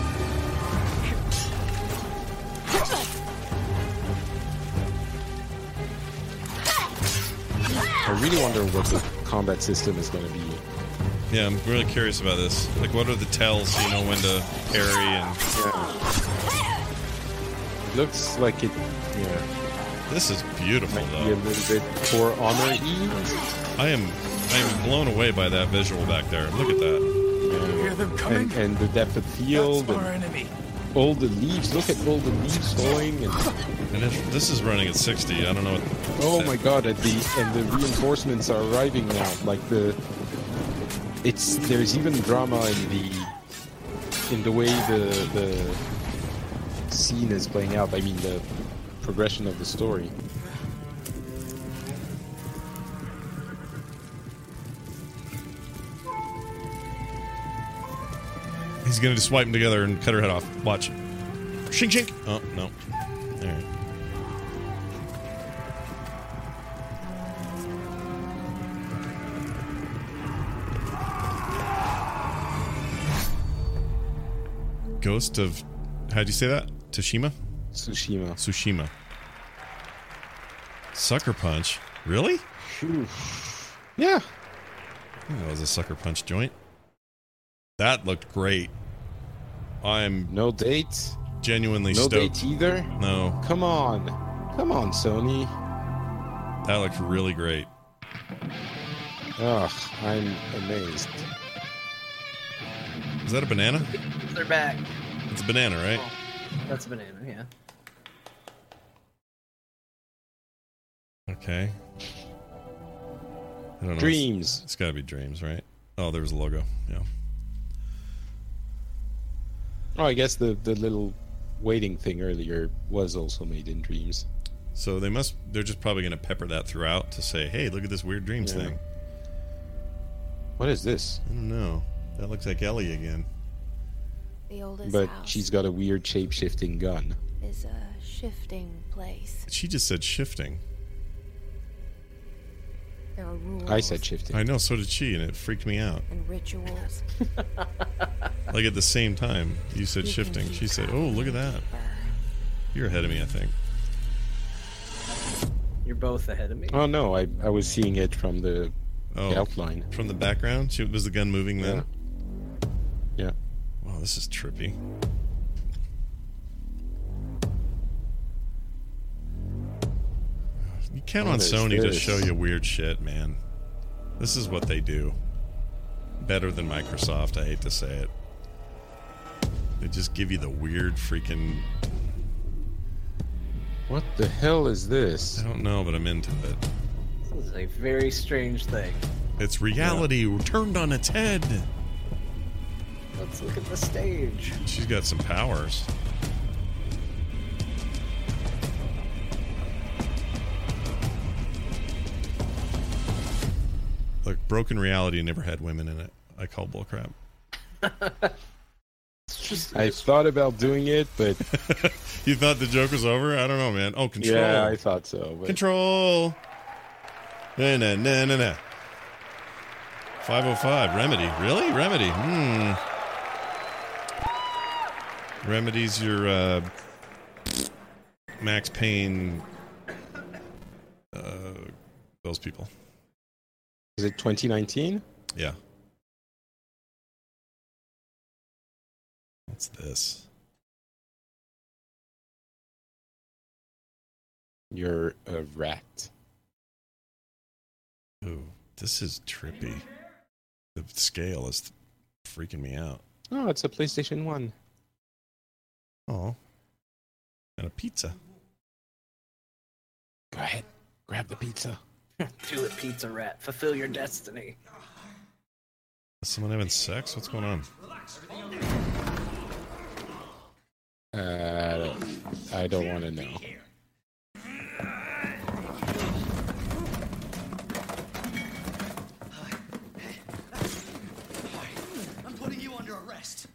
I really wonder what the combat system is going to be. Yeah, I'm really curious about this. Like, what are the tells, you know, when to parry and... Yeah. Looks like it, yeah. This is beautiful, Might though. be a little bit For Honor-y. I am, I am blown away by that visual back there. Look at that. Yeah. Hear them coming? And, and the depth of field. That's our and enemy. all the leaves. Look at all the leaves falling. And, And if this is running at sixty, I don't know what... oh my god, at the, and the reinforcements are arriving now. Like the... It's there's even drama in the in the way the the scene is playing out. I mean the progression of the story. He's gonna just swipe them together and cut her head off. Watch. Shink shink. Oh no. All right. Ghost of, how'd you say that? Tsushima? Tsushima. Tsushima. Sucker Punch? Really? Yeah. Oh, that was a Sucker Punch joint. That looked great. I'm no dates. Genuinely no stoked. No dates either. No. Come on, come on, Sony. That looked really great. Ugh, I'm amazed. Is that a banana? They're back. It's a banana, right? Oh, that's a banana, yeah. Okay. I don't know. Dreams. It's, it's got to be Dreams, right? Oh, there was a logo. Yeah. Oh, I guess the the little waiting thing earlier was also made in Dreams. So they must. They're just probably going to pepper that throughout to say, "Hey, look at this weird Dreams Yeah. thing." What is this? I don't know. That looks like Ellie again. The oldest But house she's got a weird shape-shifting gun. is a shifting place. She just said shifting. There are rules I said shifting. I know, so did she, and it freaked me out. and rituals. Like at the same time, you said You can shifting. keep She said, "Oh, look at that." You're ahead of me, I think. You're both ahead of me. Oh no, I I was seeing it from the, Oh, the outline. from the background. She, was the gun moving then? Yeah. Wow, this is trippy. You count What on is Sony to this? show you weird shit, man. This is what they do. Better than Microsoft, I hate to say it. They just give you the weird freaking... What the hell is this? I don't know, but I'm into it. This is a very strange thing. It's reality turned on its head. Let's look at the stage. She's got some powers. Look, Broken Reality never had women in it. I call bullcrap. I thought about doing it, but You thought the joke was over? I don't know, man. Oh, Control. yeah, I thought so. But Control. Nah, nah, nah, nah, nah. five oh five. Remedy. Really? Remedy. Hmm. Remedy's your uh, Max Payne. Uh, those people. is it twenty nineteen? Yeah. What's this? You're a rat. Ooh, this is trippy. The scale is freaking me out. Oh, it's a PlayStation one. Oh. And a pizza. Go ahead, grab the pizza. Do it, Pizza Rat. Fulfill your destiny. Is someone having sex? What's going on? Uh, I don't want to know. I'm putting you under arrest.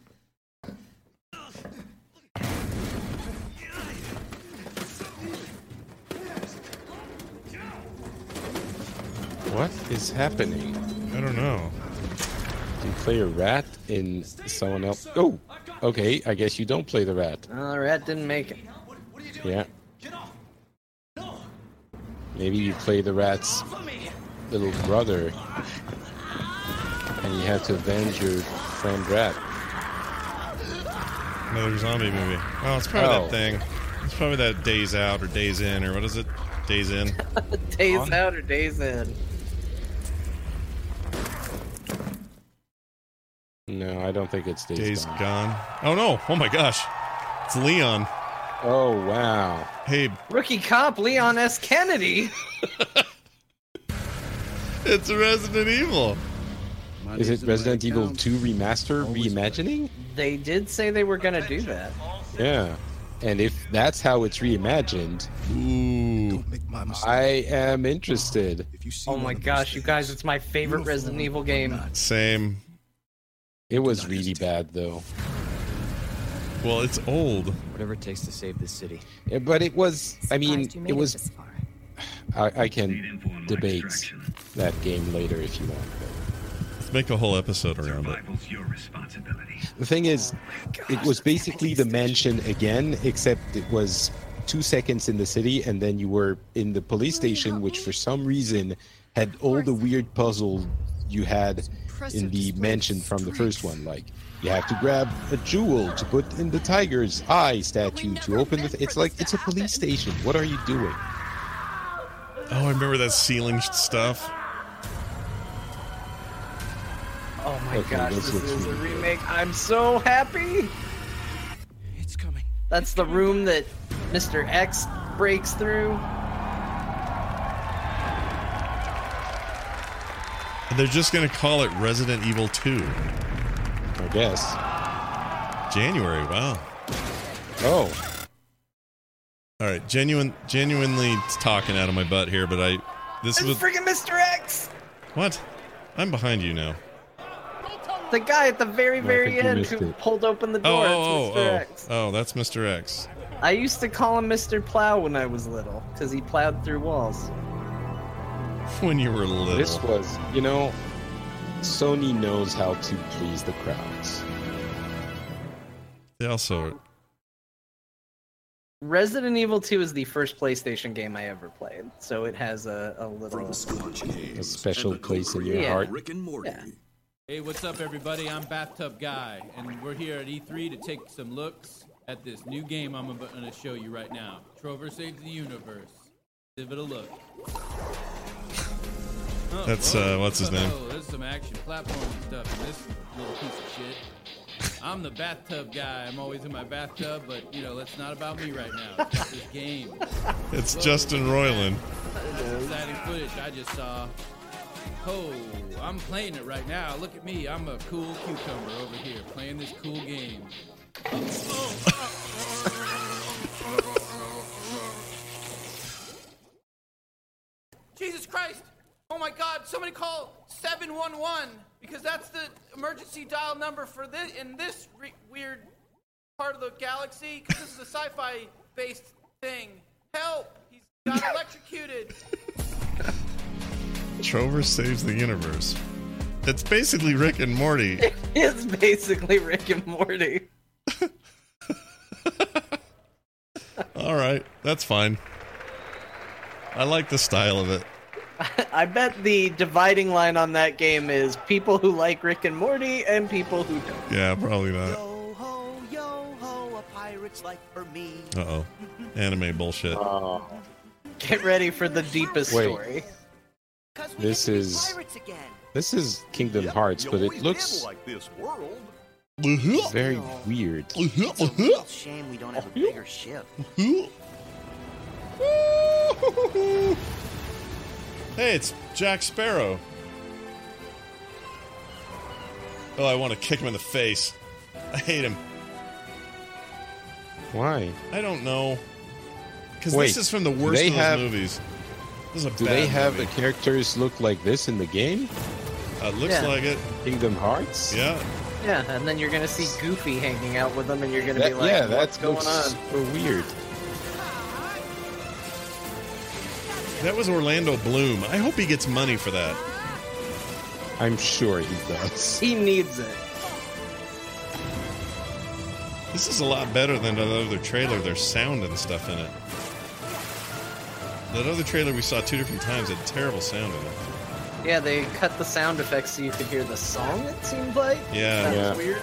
What is happening? I don't know. Do you play a rat in someone else? Oh, okay. I guess you don't play the rat. Uh, the rat didn't make it. Yeah. Maybe you play the rats little brother, and you have to avenge your friend Rat. Another zombie movie. Oh, it's probably Oh. that thing. It's probably that Days Out or Days In or what is it? Days In. Days On? out or days in? No, I don't think it's Days, Days Gone. Gone. Oh no! Oh my gosh! It's Leon. Oh wow! Hey, Rookie cop Leon S. Kennedy. it's Resident Evil. Is it Resident Evil two remaster reimagining? They did say they were gonna do that. Yeah. And if that's how it's reimagined, ooh, I am interested. Oh my gosh, you guys, it's my favorite Resident Evil game. Same. It was really bad though. Well, it's old. Whatever it takes to save this city. Yeah, but it was. I mean, Surprised you made it it was. this far. I, I can debate that game later if you want. Let's make a whole episode around it. The thing is, it was basically the mansion again, except it was two seconds in the city, and then you were in the police station, which for some reason had all the weird puzzles you had in the mansion from the first one. Like, you have to grab a jewel to put in the tiger's eye statue to open the. Th- it's like it's a police station. What are you doing? Oh, I remember that ceiling stuff. Oh my Okay, gosh, this this looks is a really good. remake. I'm so happy. It's coming. That's the room that Mister X breaks through. And they're just gonna call it Resident Evil two. I guess. January. Wow. Oh. All right, genuine, genuinely talking out of my butt here, but I. This It's was freaking Mister X. what? I'm behind you now. The guy at the very, I very think you end missed who it. pulled open the Oh, door. oh, it's oh, Mister oh, X. oh, that's Mister X. I used to call him Mister Plow when I was little because he plowed through walls. When you were little. This was, you know, Sony knows how to please the crowds. They also. Resident Evil two is the first PlayStation game I ever played, so it has a, a little A special place in your Yeah. heart. Rick and Morty. Yeah. Hey, what's up, everybody? I'm Bathtub Guy, and we're here at E three to take some looks at this new game I'm about to show you right now. Trover Saves the Universe. Give it a look. Oh, That's, whoa, uh, what's his name? Oh, there's some action platforming stuff in this little piece of shit. I'm the bathtub guy. I'm always in my bathtub, but, you know, that's not about me right now. It's just this game. It's Whoa. Justin Roiland. That's exciting footage I just saw. Oh, I'm playing it right now. Look at me. I'm a cool cucumber over here playing this cool game. Jesus Christ! Oh my God! Somebody call seven one one because that's the emergency dial number for this in this re- weird part of the galaxy. Because this is a sci-fi based thing. Help! He's got electrocuted. Trover Saves the Universe. It's basically Rick and Morty. It's basically Rick and Morty. All right, that's fine. I like the style of it. I bet the dividing line on that game is people who like Rick and Morty and people who don't. Yeah, probably not. Yo ho, yo ho, a pirate's life for me. Uh oh. Anime bullshit. Oh, Get ready for the deepest Wait. story. this is this is Kingdom Hearts, but it looks like this world. very weird. It's a real shame we don't have a bigger ship. Hey, it's Jack Sparrow. Oh, I want to kick him in the face. I hate him. Why? I don't know. Because Wait, this is from the do worst they of those have- movies. This is a Do bad they have movie. the characters look like this in the game? Uh, looks Yeah. like it. Kingdom Hearts? Yeah. Yeah, and then you're gonna see Goofy hanging out with them, and you're gonna That- be like, yeah, "What's that going looks on?" super weird. That was Orlando Bloom. I hope he gets money for that. I'm sure he does. He needs it. This is a lot better than that other trailer. There's sound and stuff in it. That other trailer we saw two different times had terrible sound in it. Yeah, they cut the sound effects so you could hear the song, it seemed like. Yeah. That Yeah. was weird.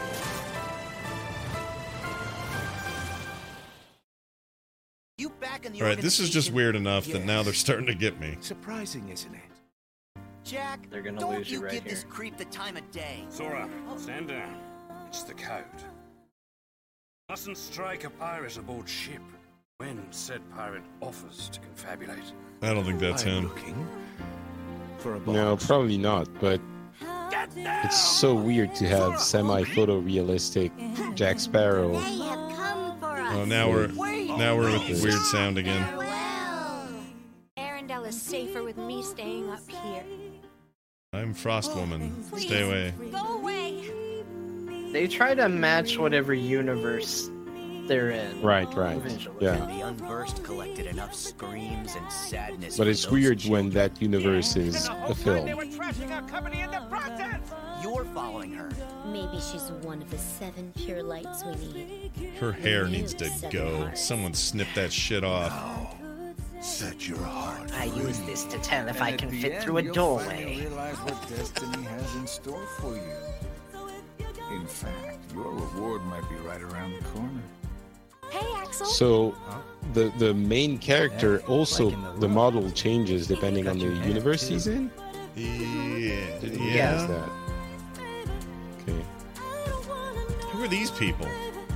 You back in the All right, this is just organization? weird enough that Yes. now they're starting to get me. Surprising, isn't it? Jack, They're gonna don't lose you you right give here. this creep the time of day. Sora, stand down. It's the code. Mustn't strike a pirate aboard ship when said pirate offers to confabulate. I don't think that's him. For a No, probably not, but it's so weird to have semi-photorealistic Jack Sparrow. They have come for us. Oh, now we're now we're with the weird sound again. Arendelle is safer with me staying up here. I'm Frost Woman. Stay away. Go away. They try to match whatever universe they're in. Right, right. Visually. Yeah. The unversed collected enough screams and sadness. But for it's those weird when children. that universe is a film. trashing our company in the process! You're following her. Maybe she's one of the seven pure lights we need. Her hair needs to go. Someone snip that shit off. Set your heart. I use this to tell if And I at can the fit end, through a you'll doorway. finally realize what destiny has in store for you. In fact, your reward might be right around the corner. Hey, Axel. So, the the main character also the model changes depending on the universe he's in. Yeah. Didn't Yeah. realize that. Okay. Who are these people?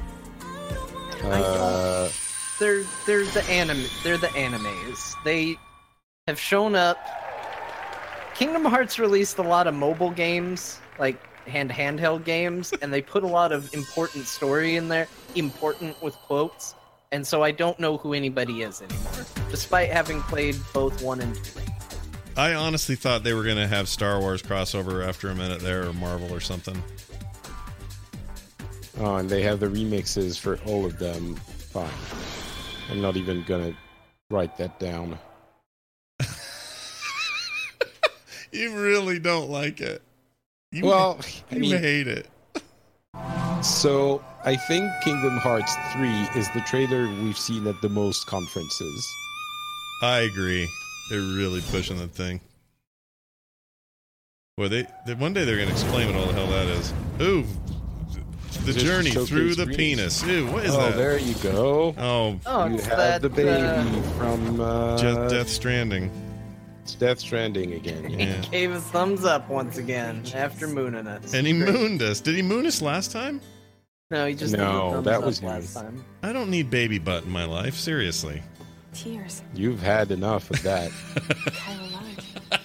Uh, They're they're the anime. They're the animes. They have shown up. Kingdom Hearts released a lot of mobile games, like hand handheld games, and they put a lot of important story in there, important with quotes. And so I don't know who anybody is anymore, despite having played both one and two. I honestly thought they were going to have Star Wars crossover after a minute there, or Marvel or something. oh, and they have the remixes for all of them. Fine. I'm not even gonna write that down. You really don't like it. You, Well, I you mean- hate it. So I think Kingdom Hearts three is the trailer we've seen at the most conferences. I agree. They're really pushing that thing. Boy, they, they one day they're going to explain what all the hell that is. Ooh, the Just to journey showcase through the penis. penis. Ew, what is oh, that? there you go. Oh, Oh, you it's have that, the baby uh, from uh, just Death Stranding. It's Death Stranding again. He Yeah. gave a thumbs up once again after mooning us. And he Great. mooned us. Did he moon us last time? No, he just No, gave a thumbs that up was last me. time. I don't need baby butt in my life. Seriously. Tears. You've had enough of that. Kylo Large.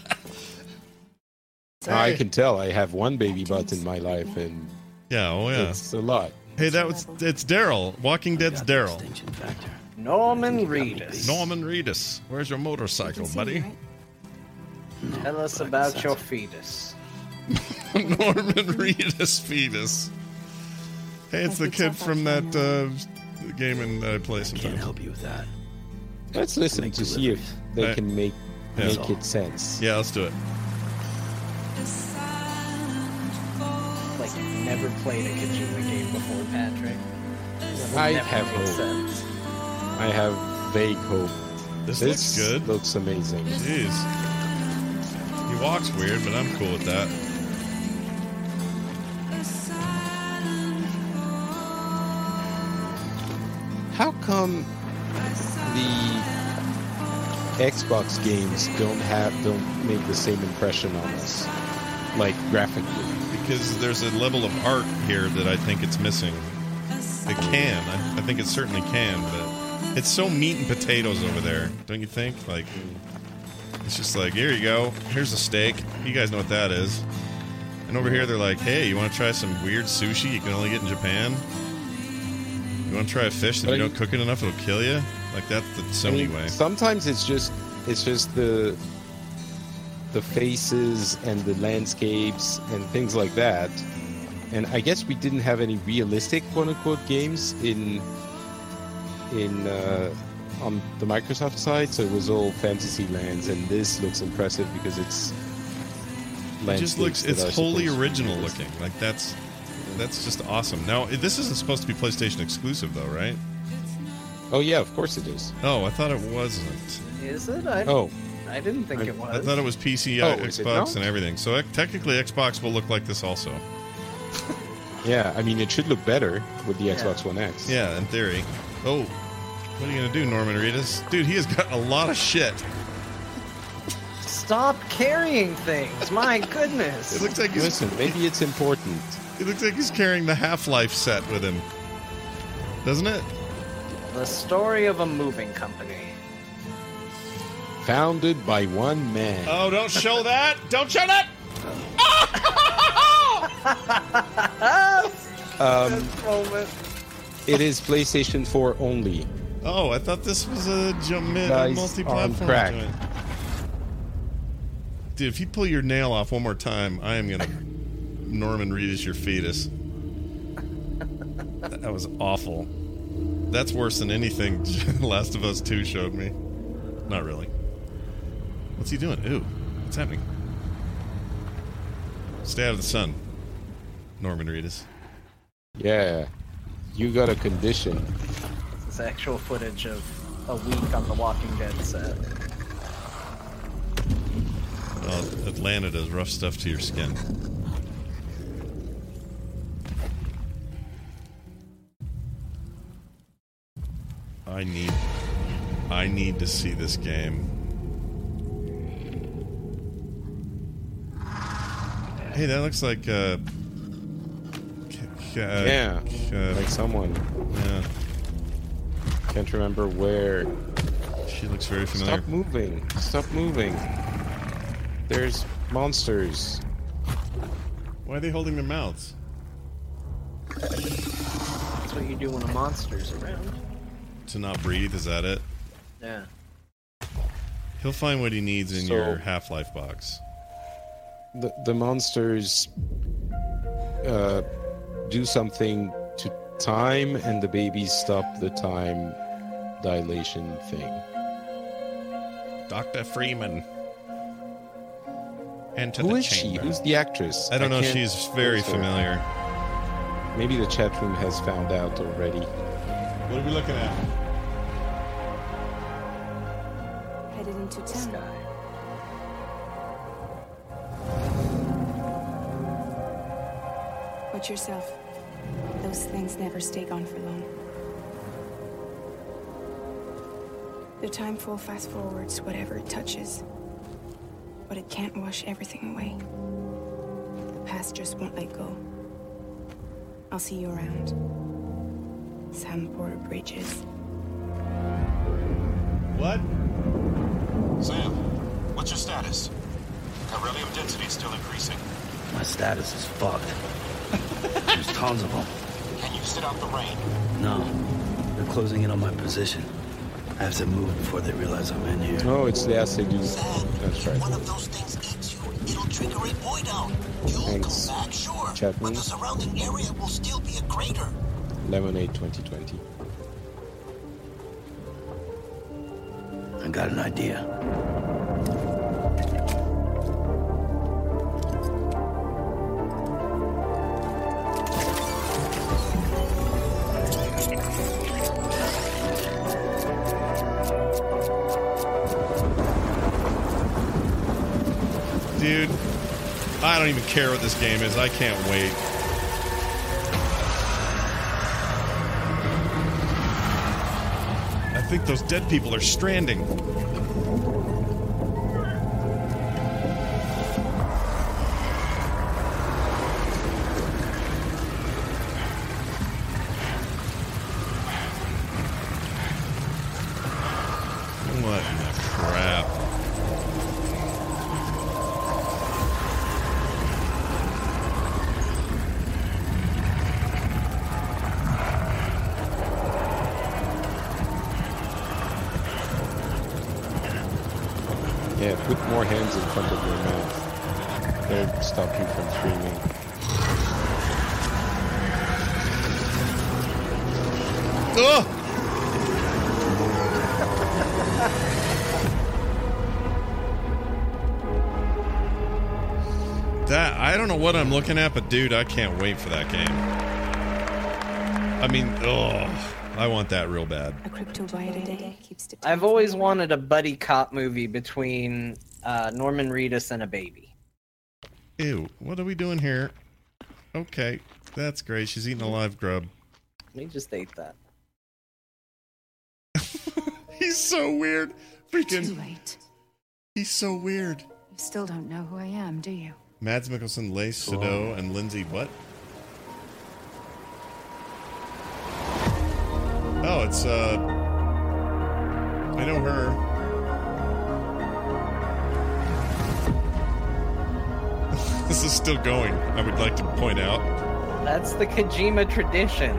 I can tell. I have one baby butt in my life, and Yeah, oh yeah. it's a lot. Hey, that was it's Daryl. Walking Dead's Daryl. Norman Reedus. Norman Reedus. Where's your motorcycle, buddy? Tell us about your fetus. Norman Reedus fetus. Hey, it's the kid from that uh, game in uh, play sometimes. Can't help you with that. Let's listen to see if they Right. can make Yeah. make it sense. Yeah, let's do it. Like you've never played a Kojima game before, Patrick. Never- I never have made hope. sense. I have vague hope. This looks good. Looks amazing. Jeez. He walks weird, but I'm cool with that. How come the Xbox games don't have don't make the same impression on us, like graphically? Because there's a level of art here that I think it's missing. It can. I, I think it certainly can, but it's so meat and potatoes over there, don't you think? Like, it's just like, here you go. Here's a steak. You guys know what that is. And over here, they're like, hey, you want to try some weird sushi you can only get in Japan? You want to try a fish that But you I don't cook it enough, it'll kill you? Like, that's the I Sony mean, way. sometimes it's just it's just the the faces and the landscapes and things like that. And I guess we didn't have any realistic quote unquote games in in uh, on the Microsoft side, so it was all fantasy lands, and this looks impressive because it's It just looks, landscapes that it's are wholly supposed to be original realistic. looking. Like, that's that's just awesome. Now, this isn't supposed to be PlayStation exclusive, though, right? Oh yeah, of course it is. Oh, I thought it wasn't. Is it? I, Oh, I I didn't think I- it was. I thought it was P C, Oh, uh, is it Xbox, not? and everything. So uh, technically, Xbox will look like this also. Yeah, I mean, it should look better with the Yeah. Xbox One X. Yeah, in theory. Oh, what are you gonna do, Norman Reedus? Dude, he has got a lot of shit. Stop carrying things. My goodness. It looks like he's Listen, maybe it's important. It looks like he's carrying the Half-Life set with him, doesn't it? The story of a moving company. Founded by one man. Oh, don't show that! Don't show that! Um, moment. it is PlayStation four only. Oh, I thought this was a jump mid Guys, multi-platform on crack. joint. Dude, if you pull your nail off one more time, I am gonna Norman Reedus your fetus. That was awful. That's worse than anything Last of Us two showed me. Not really. What's he doing? Ooh, what's happening? Stay out of the sun, Norman Reedus. Yeah, you got a condition. This is actual footage of a week on the Walking Dead set. Well, Atlanta does rough stuff to your skin. I need I need to see this game. Hey, that looks like uh, c- c- uh Yeah, uh, like someone. Yeah. Can't remember where. She looks very familiar. Stop moving. Stop moving. There's monsters. Why are they holding their mouths? That's what you do when a monster's around. To not breathe, is that it? Yeah. He'll find what he needs in So- your Half-Life box. The the monsters uh, do something to time, and the babies stop the time dilation thing. Doctor Freeman. Enter Who the is she? chamber. Who's the actress? I don't know. can't She's very place her. familiar. Maybe the chat room has found out already. What are we looking at? Headed into town. Watch yourself. Those things never stay gone for long. The time full fast forwards whatever it touches. But it can't wash everything away. The past just won't let go. I'll see you around. Sam Porter Bridges. What? Sam, what's your status? Beryllium density is still increasing. My status is fucked. There's tons of them. Can you sit out the rain? No, they're closing in on my position. I have to move before they realize I'm in here. Oh, it's the acid use. That's right. One of those things eats you, it'll trigger a void out. You'll Thanks, come back, sure. chat But room. the surrounding area will still be a crater. Lemonade twenty twenty. I got an idea. Dude, I don't even care what this game is. I can't wait. I think those dead people are stranding. What in the crap? Yeah, put more hands in front of your mouth. They'll stop you from screaming. Ugh! That I don't know what I'm looking at, but dude, I can't wait for that game. I mean, ugh. I want that real bad. A crypto buy a day keeps the I've always wanted a buddy cop movie between uh, Norman Reedus and a baby. Ew, what are we doing here? Okay, that's great. She's eating a live grub. He just ate that. He's so weird. Freaking. Too late. He's so weird. You still don't know who I am, do you? Mads Mikkelsen, Leigh Sado, and Lindsay what? Oh, it's, uh... I know her. This is still going, I would like to point out. That's the Kojima tradition.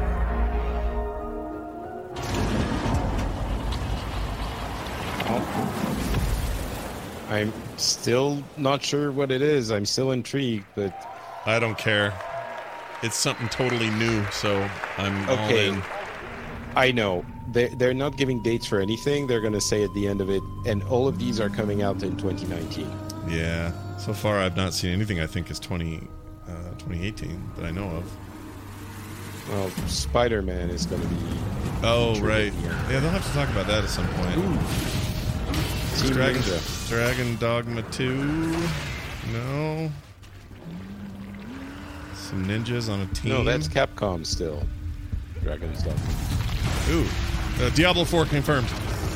I'm still not sure what it is. I'm still intrigued, but I don't care. It's something totally new, so I'm okay. all in. I know. They're, they're not giving dates for anything. They're going to say at the end of it, and all of these are coming out in twenty nineteen. Yeah. So far, I've not seen anything I think is twenty, uh, twenty eighteen that I know of. Well, Spider-Man is going to be... Oh, right. Yeah, they'll have to talk about that at some point. Ooh. Dragon, Dragon Dogma two. No. Some ninjas on a team. No, that's Capcom still. Dragon's Dogma. Ooh. Uh, Diablo four confirmed.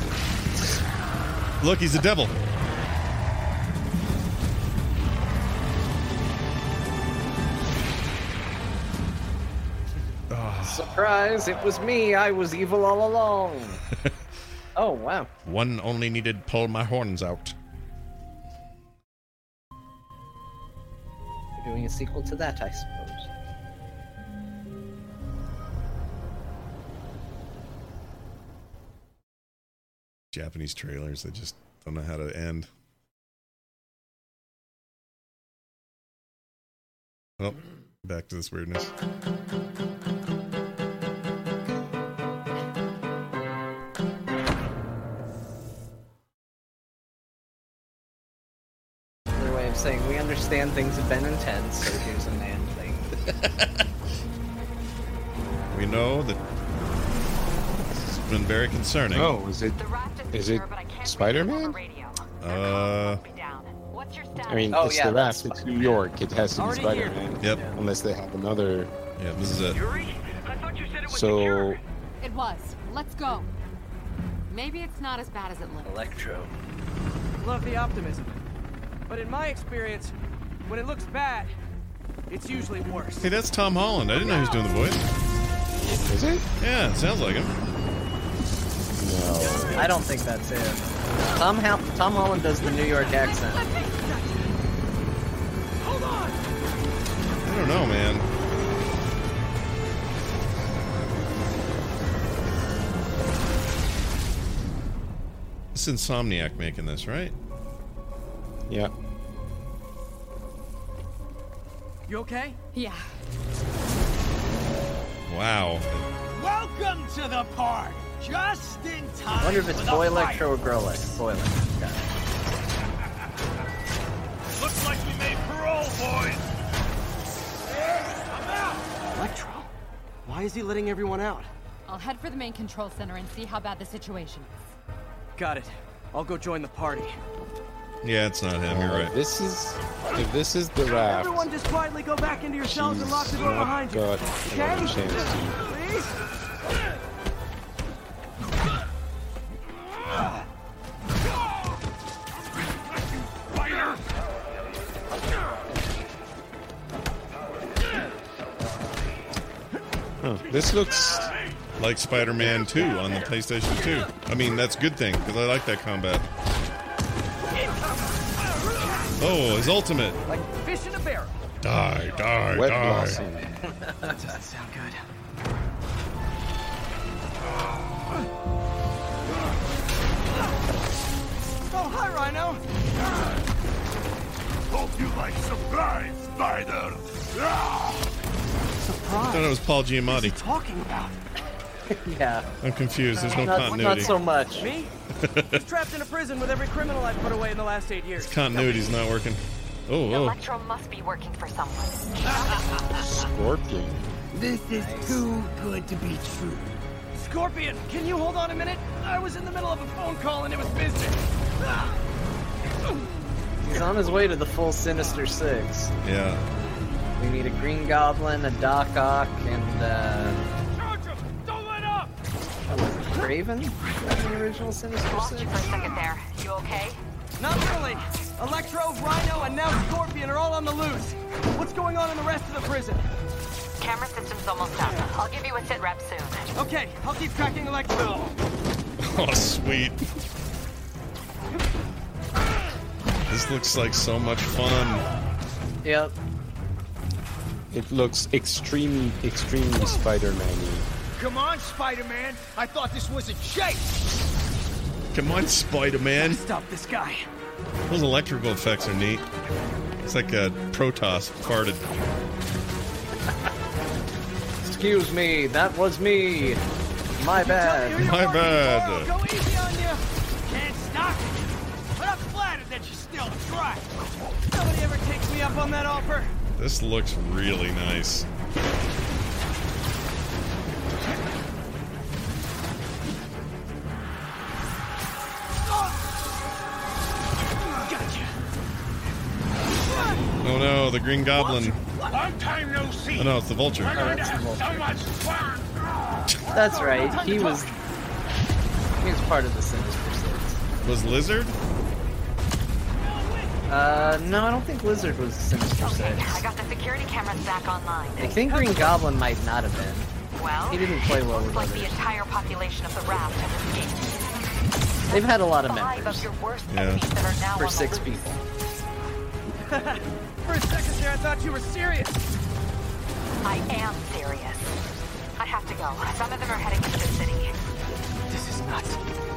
Look, he's a devil. Surprise, it was me. I was evil all along. Oh, wow. One only needed to pull my horns out. We're doing a sequel to that, I suppose. Japanese trailers, they just don't know how to end. Oh, back to this weirdness. Saying we understand things have been intense, so here's a man thing. We know that it's been very concerning. Oh, is it? Is it Spider-Man? Uh, I mean, oh, it's yeah, the Raft. It's New York. It has to be Spider-Man. Yep. Unless they have another. Yeah, this is it. So. It was. Let's go. Maybe it's not as bad as it looks. Electro. Love the optimism. But in my experience, when it looks bad, it's usually worse. Hey, that's Tom Holland. I didn't know he was doing the voice. Is it? Yeah, it sounds like him. No. I don't think that's it. Tom, Hal- Tom Holland does the New York accent. Hold on! I don't know, man. It's Insomniac making this, right? Yeah. You okay? Yeah. Wow. Welcome to the party. Just in time. I wonder if it's Boy Electro or Girl Electro. Boy Electro. Got it. Looks like we made parole, boys. I'm out. Electro? Why is he letting everyone out? I'll head for the main control center and see how bad the situation is. Got it. I'll go join the party. Yeah, it's not him. You're right. This is. If this is the Raft. Everyone just quietly go back into yourselves and lock the door not behind you. got Okay? another chance to. Please? Huh. This looks like Spider-Man two on the PlayStation two. I mean, that's a good thing, because I like that combat. Oh, his ultimate. Like fish in a barrel. Die, die, Web die. blossom. That doesn't sound good. Oh, hi, Rhino. Hope you like surprise, Spider. Surprise? I thought it was Paul Giamatti. What's he talking about? Yeah. I'm confused. There's no not, continuity. Not so much. Me? He's trapped in a prison with every criminal I've put away in the last eight years. Continuity's not working. Oh, oh. Electro must be working for someone. Scorpion. This is too good to be true. Scorpion, can you hold on a minute? I was in the middle of a phone call and it was busy. Ah. He's on his way to the full Sinister Six. Yeah. We need a Green Goblin, a Doc Ock, and uh... Don't let up! Oh, was it Craven? Was the original Sinister Lost Six? you for a second there. You okay? Not really. Electro, Rhino, and now Scorpion are all on the loose. What's going on in the rest of the prison? Camera system's almost up. I'll give you a sit rep soon. Okay, I'll keep tracking Electro. Oh, sweet. This looks like so much fun. Yep. It looks extremely, extremely Spider-Man-y. Come on, Spider-Man. I thought this was a chase. Come on, Spider-Man. Stop this guy. Those electrical effects are neat. It's like a Protoss farted. Excuse me, that was me. My bad. My bad. Go easy on you. Can't stop it. But I'm flattered that you still try. Nobody ever takes me up on that offer. This looks really nice. Oh no, the Green Goblin. Long time no see. Oh no, it's the Vulture. We're going to have so much fun. That's right. He was. He was part of the Sinister Six. Was Lizard? Uh, no, I don't think Lizard was Sinister Okay, Six. I got the security cameras back online. I think Green Goblin might not have been. Well, He didn't play well looks with like others. the entire population of the raft has escaped. They've had a lot of Five members. of your worst Yeah. enemies that are now For on six the loose. people. For a second there, I thought you were serious. I am serious. I have to go. Some of them are heading to the city. This is nuts.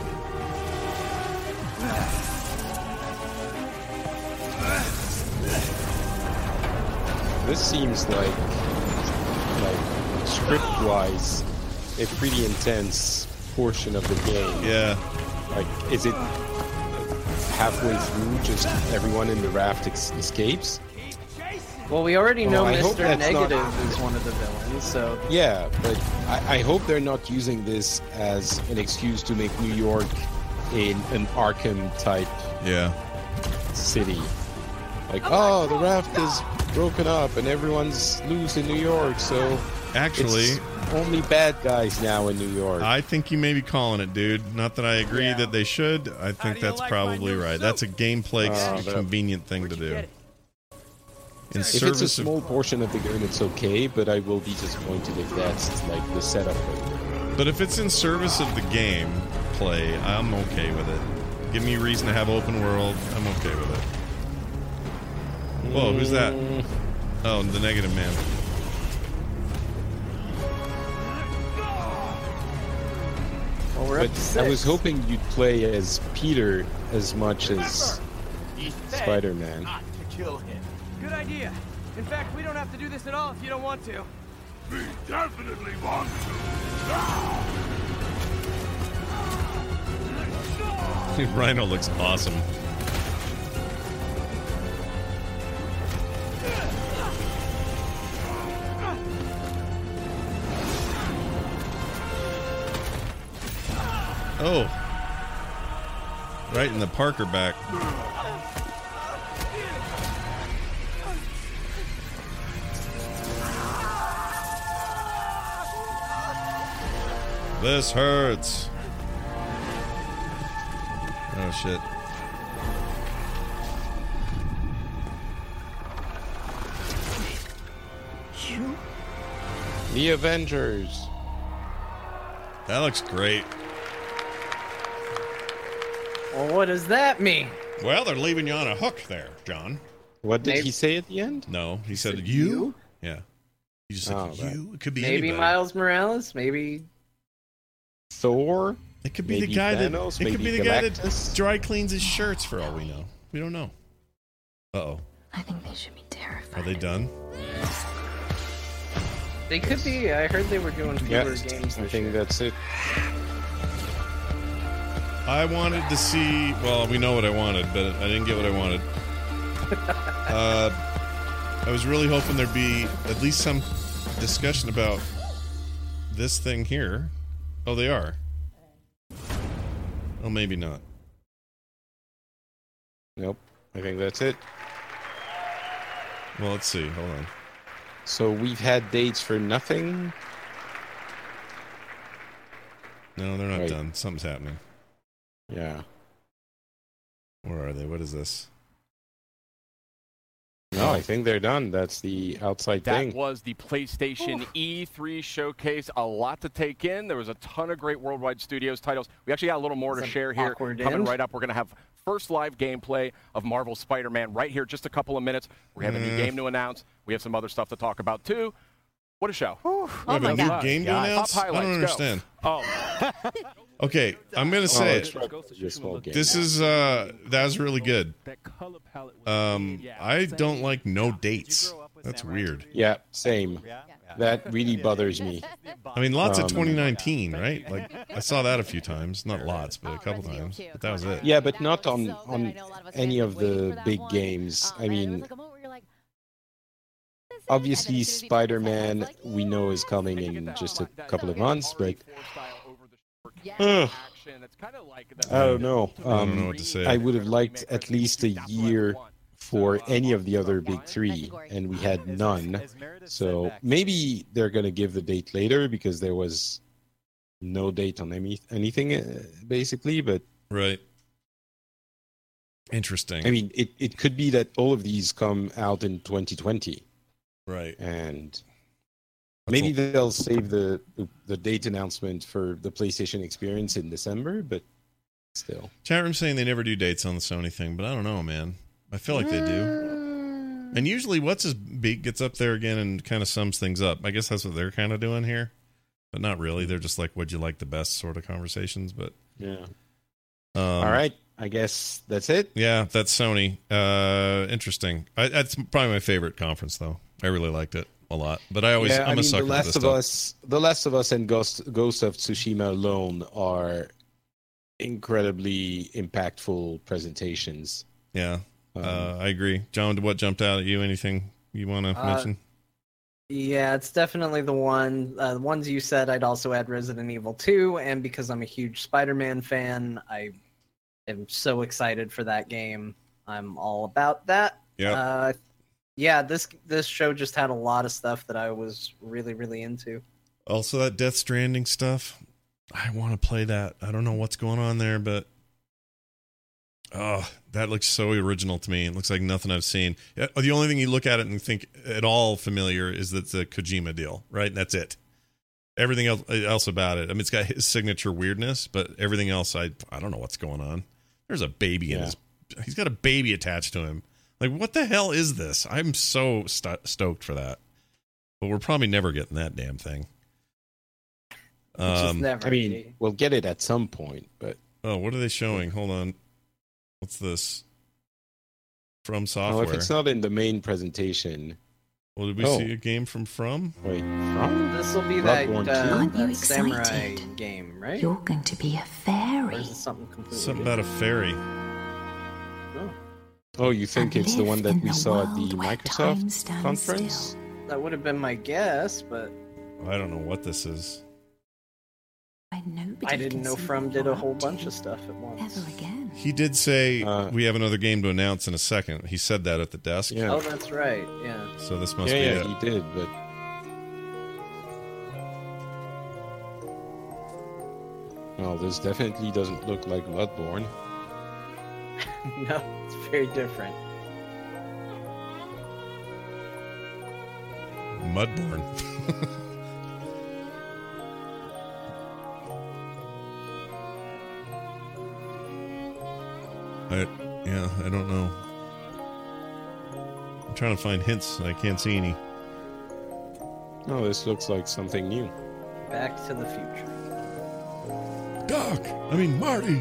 This seems like, like script-wise, a pretty intense portion of the game. Yeah. Like, is it halfway through just everyone in the raft ex- escapes? Well, we already know Oh, I hope Mister that's not- Negative is one of the villains, so... Yeah, but I, I hope they're not using this as an excuse to make New York in an Arkham-type Yeah. city. Like, oh, the raft is broken up and everyone's loose in New York, so... Actually, it's only bad guys now in New York. I think you may be calling it, dude. Not that I agree Yeah. that they should. I think that's probably right. That's a gameplay Oh, but- convenient thing to do. In If it's a service of small portion of the game, it's okay, but I will be disappointed if that's like the setup. But if it's in service of the game play, I'm okay with it. Give me a reason to have open world, I'm okay with it. Whoa, who's that? Oh, the Negative Man. Well, we're up But to six. I was hoping you'd play as Peter as much as Spider-Man. Not to kill him. Good idea. In fact, we don't have to do this at all if you don't want to. We definitely want Rhino looks awesome. Oh. Right in the Parker back. This hurts. Oh shit. You? The Avengers. That looks great. Well, what does that mean? Well, they're leaving you on a hook there, John. What did Maybe- he say at the end? No, he said said you. you? Yeah. He just said Oh, right. you. It could be Maybe anybody. Miles Morales? Maybe... Thor? It could be Maybe the guy Thanos, that. It could maybe be the guy that Galactus? dry cleans his shirts. For all we know, we don't know. Uh oh. I think they should be terrified. Are they done? They could be. I heard they were doing fewer Yeah, games I this think year. that's it. I wanted to see. Well, we know what I wanted, but I didn't get what I wanted. uh, I was really hoping there'd be at least some discussion about this thing here. Oh, they are. Oh, maybe not. Nope. I think that's it. Well, let's see. Hold on. So we've had dates for nothing? No, they're not Right. done. Something's happening. Yeah. Where are they? What is this? No, I think they're done. That's the outside That thing. was the PlayStation E three showcase. A lot to take in. There was a ton of great Worldwide Studios titles. We actually got a little more to It's an share here. awkward Coming end. right up, we're going to have first live gameplay of Marvel's Spider-Man right here, just a couple of minutes. We have a new Mm. game to announce. We have some other stuff to talk about, too. What a show. We have a new game to Yeah. announce? Top I don't highlights, go. understand. Oh. Okay, I'm gonna say it's it. probably a small game. This is uh, that was really good. Um, I don't like no dates. That's weird. Yeah, same. That really bothers me. I mean, lots of Um, twenty nineteen, right? Like I saw that a few times, not lots, but a couple times. But that was it. Yeah, but not on on any of the big games. I mean, obviously Spider-Man we know is coming in just a couple of months, but uh, I don't know. Um, I don't know what to say. I would have liked at least a year for any of the other big three, and we had none. So maybe they're going to give the date later because there was no date on any anything uh, basically. But right, interesting. I mean, it, it could be that all of these come out in twenty twenty. Right. And maybe they'll save the, the the date announcement for the PlayStation Experience in December, but still. Chat room saying they never do dates on the Sony thing, but I don't know, man. I feel like they do. And usually, what's his beat gets up there again and kind of sums things up. I guess that's what they're kind of doing here, but not really. They're just like, "What'd you like the best?" sort of conversations. But Yeah. um, All right. I guess that's it. Yeah, that's Sony. Uh, interesting. I, that's probably my favorite conference, though. I really liked it a lot. But I always, yeah, I'm I a mean, sucker The for Last this of stuff. Us, The Last of Us, and Ghost Ghost of Tsushima alone are incredibly impactful presentations. Yeah, Um, uh, I agree. John, what jumped out at you? Anything you want to Uh, mention? Yeah, it's definitely the one. Uh, the ones you said, I'd also add Resident Evil two, and because I'm a huge Spider-Man fan, I am so excited for that game. I'm all about that. Yeah. Uh, yeah, this this show just had a lot of stuff that I was really, really into. Also, that Death Stranding stuff. I want to play that. I don't know what's going on there, but oh, that looks so original to me. It looks like nothing I've seen. Yeah, the only thing you look at it and think at all familiar is that it's a Kojima deal, right? And that's it. Everything else, else about it, I mean, it's got his signature weirdness, but everything else, I I don't know what's going on. There's a baby in Yeah. his. He's got a baby attached to him. Like, what the hell is this? I'm so st- stoked for that. But we're probably never getting that damn thing. Um, I mean, we'll get it at some point, but oh, what are they showing? Hold on. What's this? From oh, Software. if it's not in the main presentation. Well, did we Oh. see a game from From? Wait, From? This will be that, Bloodborne uh, two? Aren't you that samurai excited? game, right? You're going to be a Or fairy. is it something completely Something different? about a fairy. Oh, you think And it's the one live that in we the saw at the world where time Microsoft stands conference? still. That would have been my guess, but I don't know what this is. Nobody I didn't can know see From the did a world whole to bunch of stuff at once. Ever again. He did say Uh, we have another game to announce in a second. He said that at the desk. Yeah. Oh, that's right. Yeah. So this must yeah, be yeah, it. he did, but well, this definitely doesn't look like Bloodborne. No, it's very different. Mudborne. I, yeah, I don't know. I'm trying to find hints and I can't see any. No, this looks like something new. Back to the Future. Doc! I mean, Marty!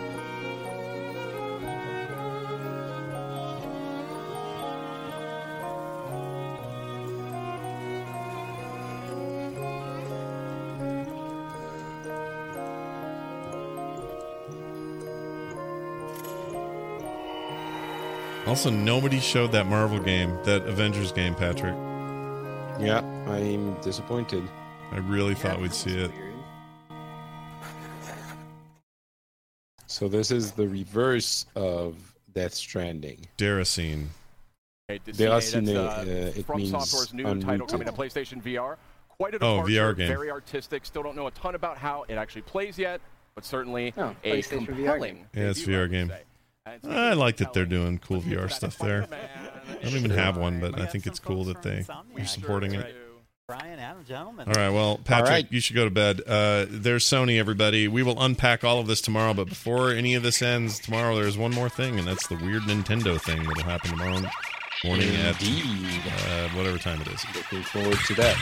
Also, nobody showed that Marvel game, that Avengers game, Patrick. Yeah, I'm disappointed. I really thought we'd see it. So this is the reverse of Death Stranding. Deracine. Okay, Deracine, that's, uh, uh, it From means Software's new unrooted. title coming to PlayStation V R. Quite a Oh, departure, V R game. very artistic. Still don't know a ton about how it actually plays yet, but certainly Oh, a PlayStation V R compelling. game. Yeah, it's V R game. I like that they're doing cool V R stuff there. I don't even have one, but I think it's cool that they are supporting it. Brian, Adam, gentlemen. All right, well, Patrick, right. you should go to bed. Uh, there's Sony, everybody. We will unpack all of this tomorrow, but before any of this ends, tomorrow there's one more thing, and that's the weird Nintendo thing that'll happen tomorrow morning Indeed. at uh, whatever time it is. Looking forward to that.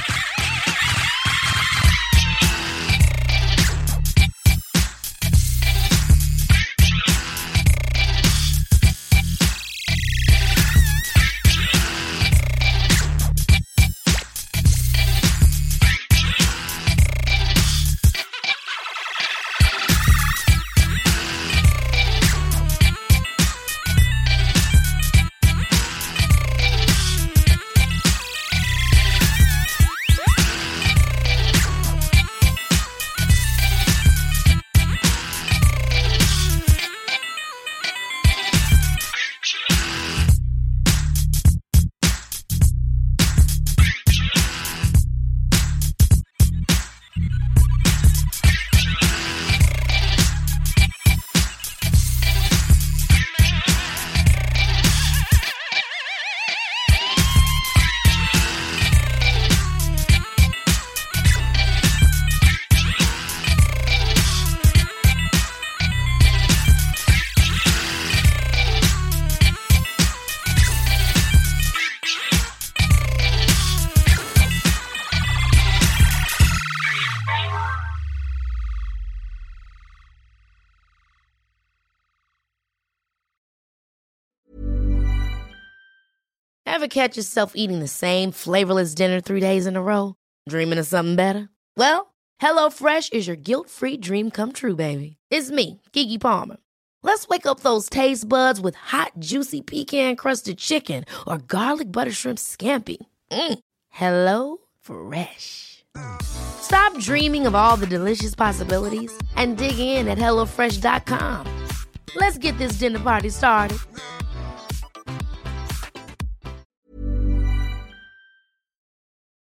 Ever catch yourself eating the same flavorless dinner three days in a row? Dreaming of something better? Well, HelloFresh is your guilt-free dream come true, baby. It's me, Keke Palmer. Let's wake up those taste buds with hot, juicy pecan-crusted chicken or garlic butter shrimp scampi. Mm. Hello Fresh. Stop dreaming of all the delicious possibilities and dig in at HelloFresh dot com. Let's get this dinner party started.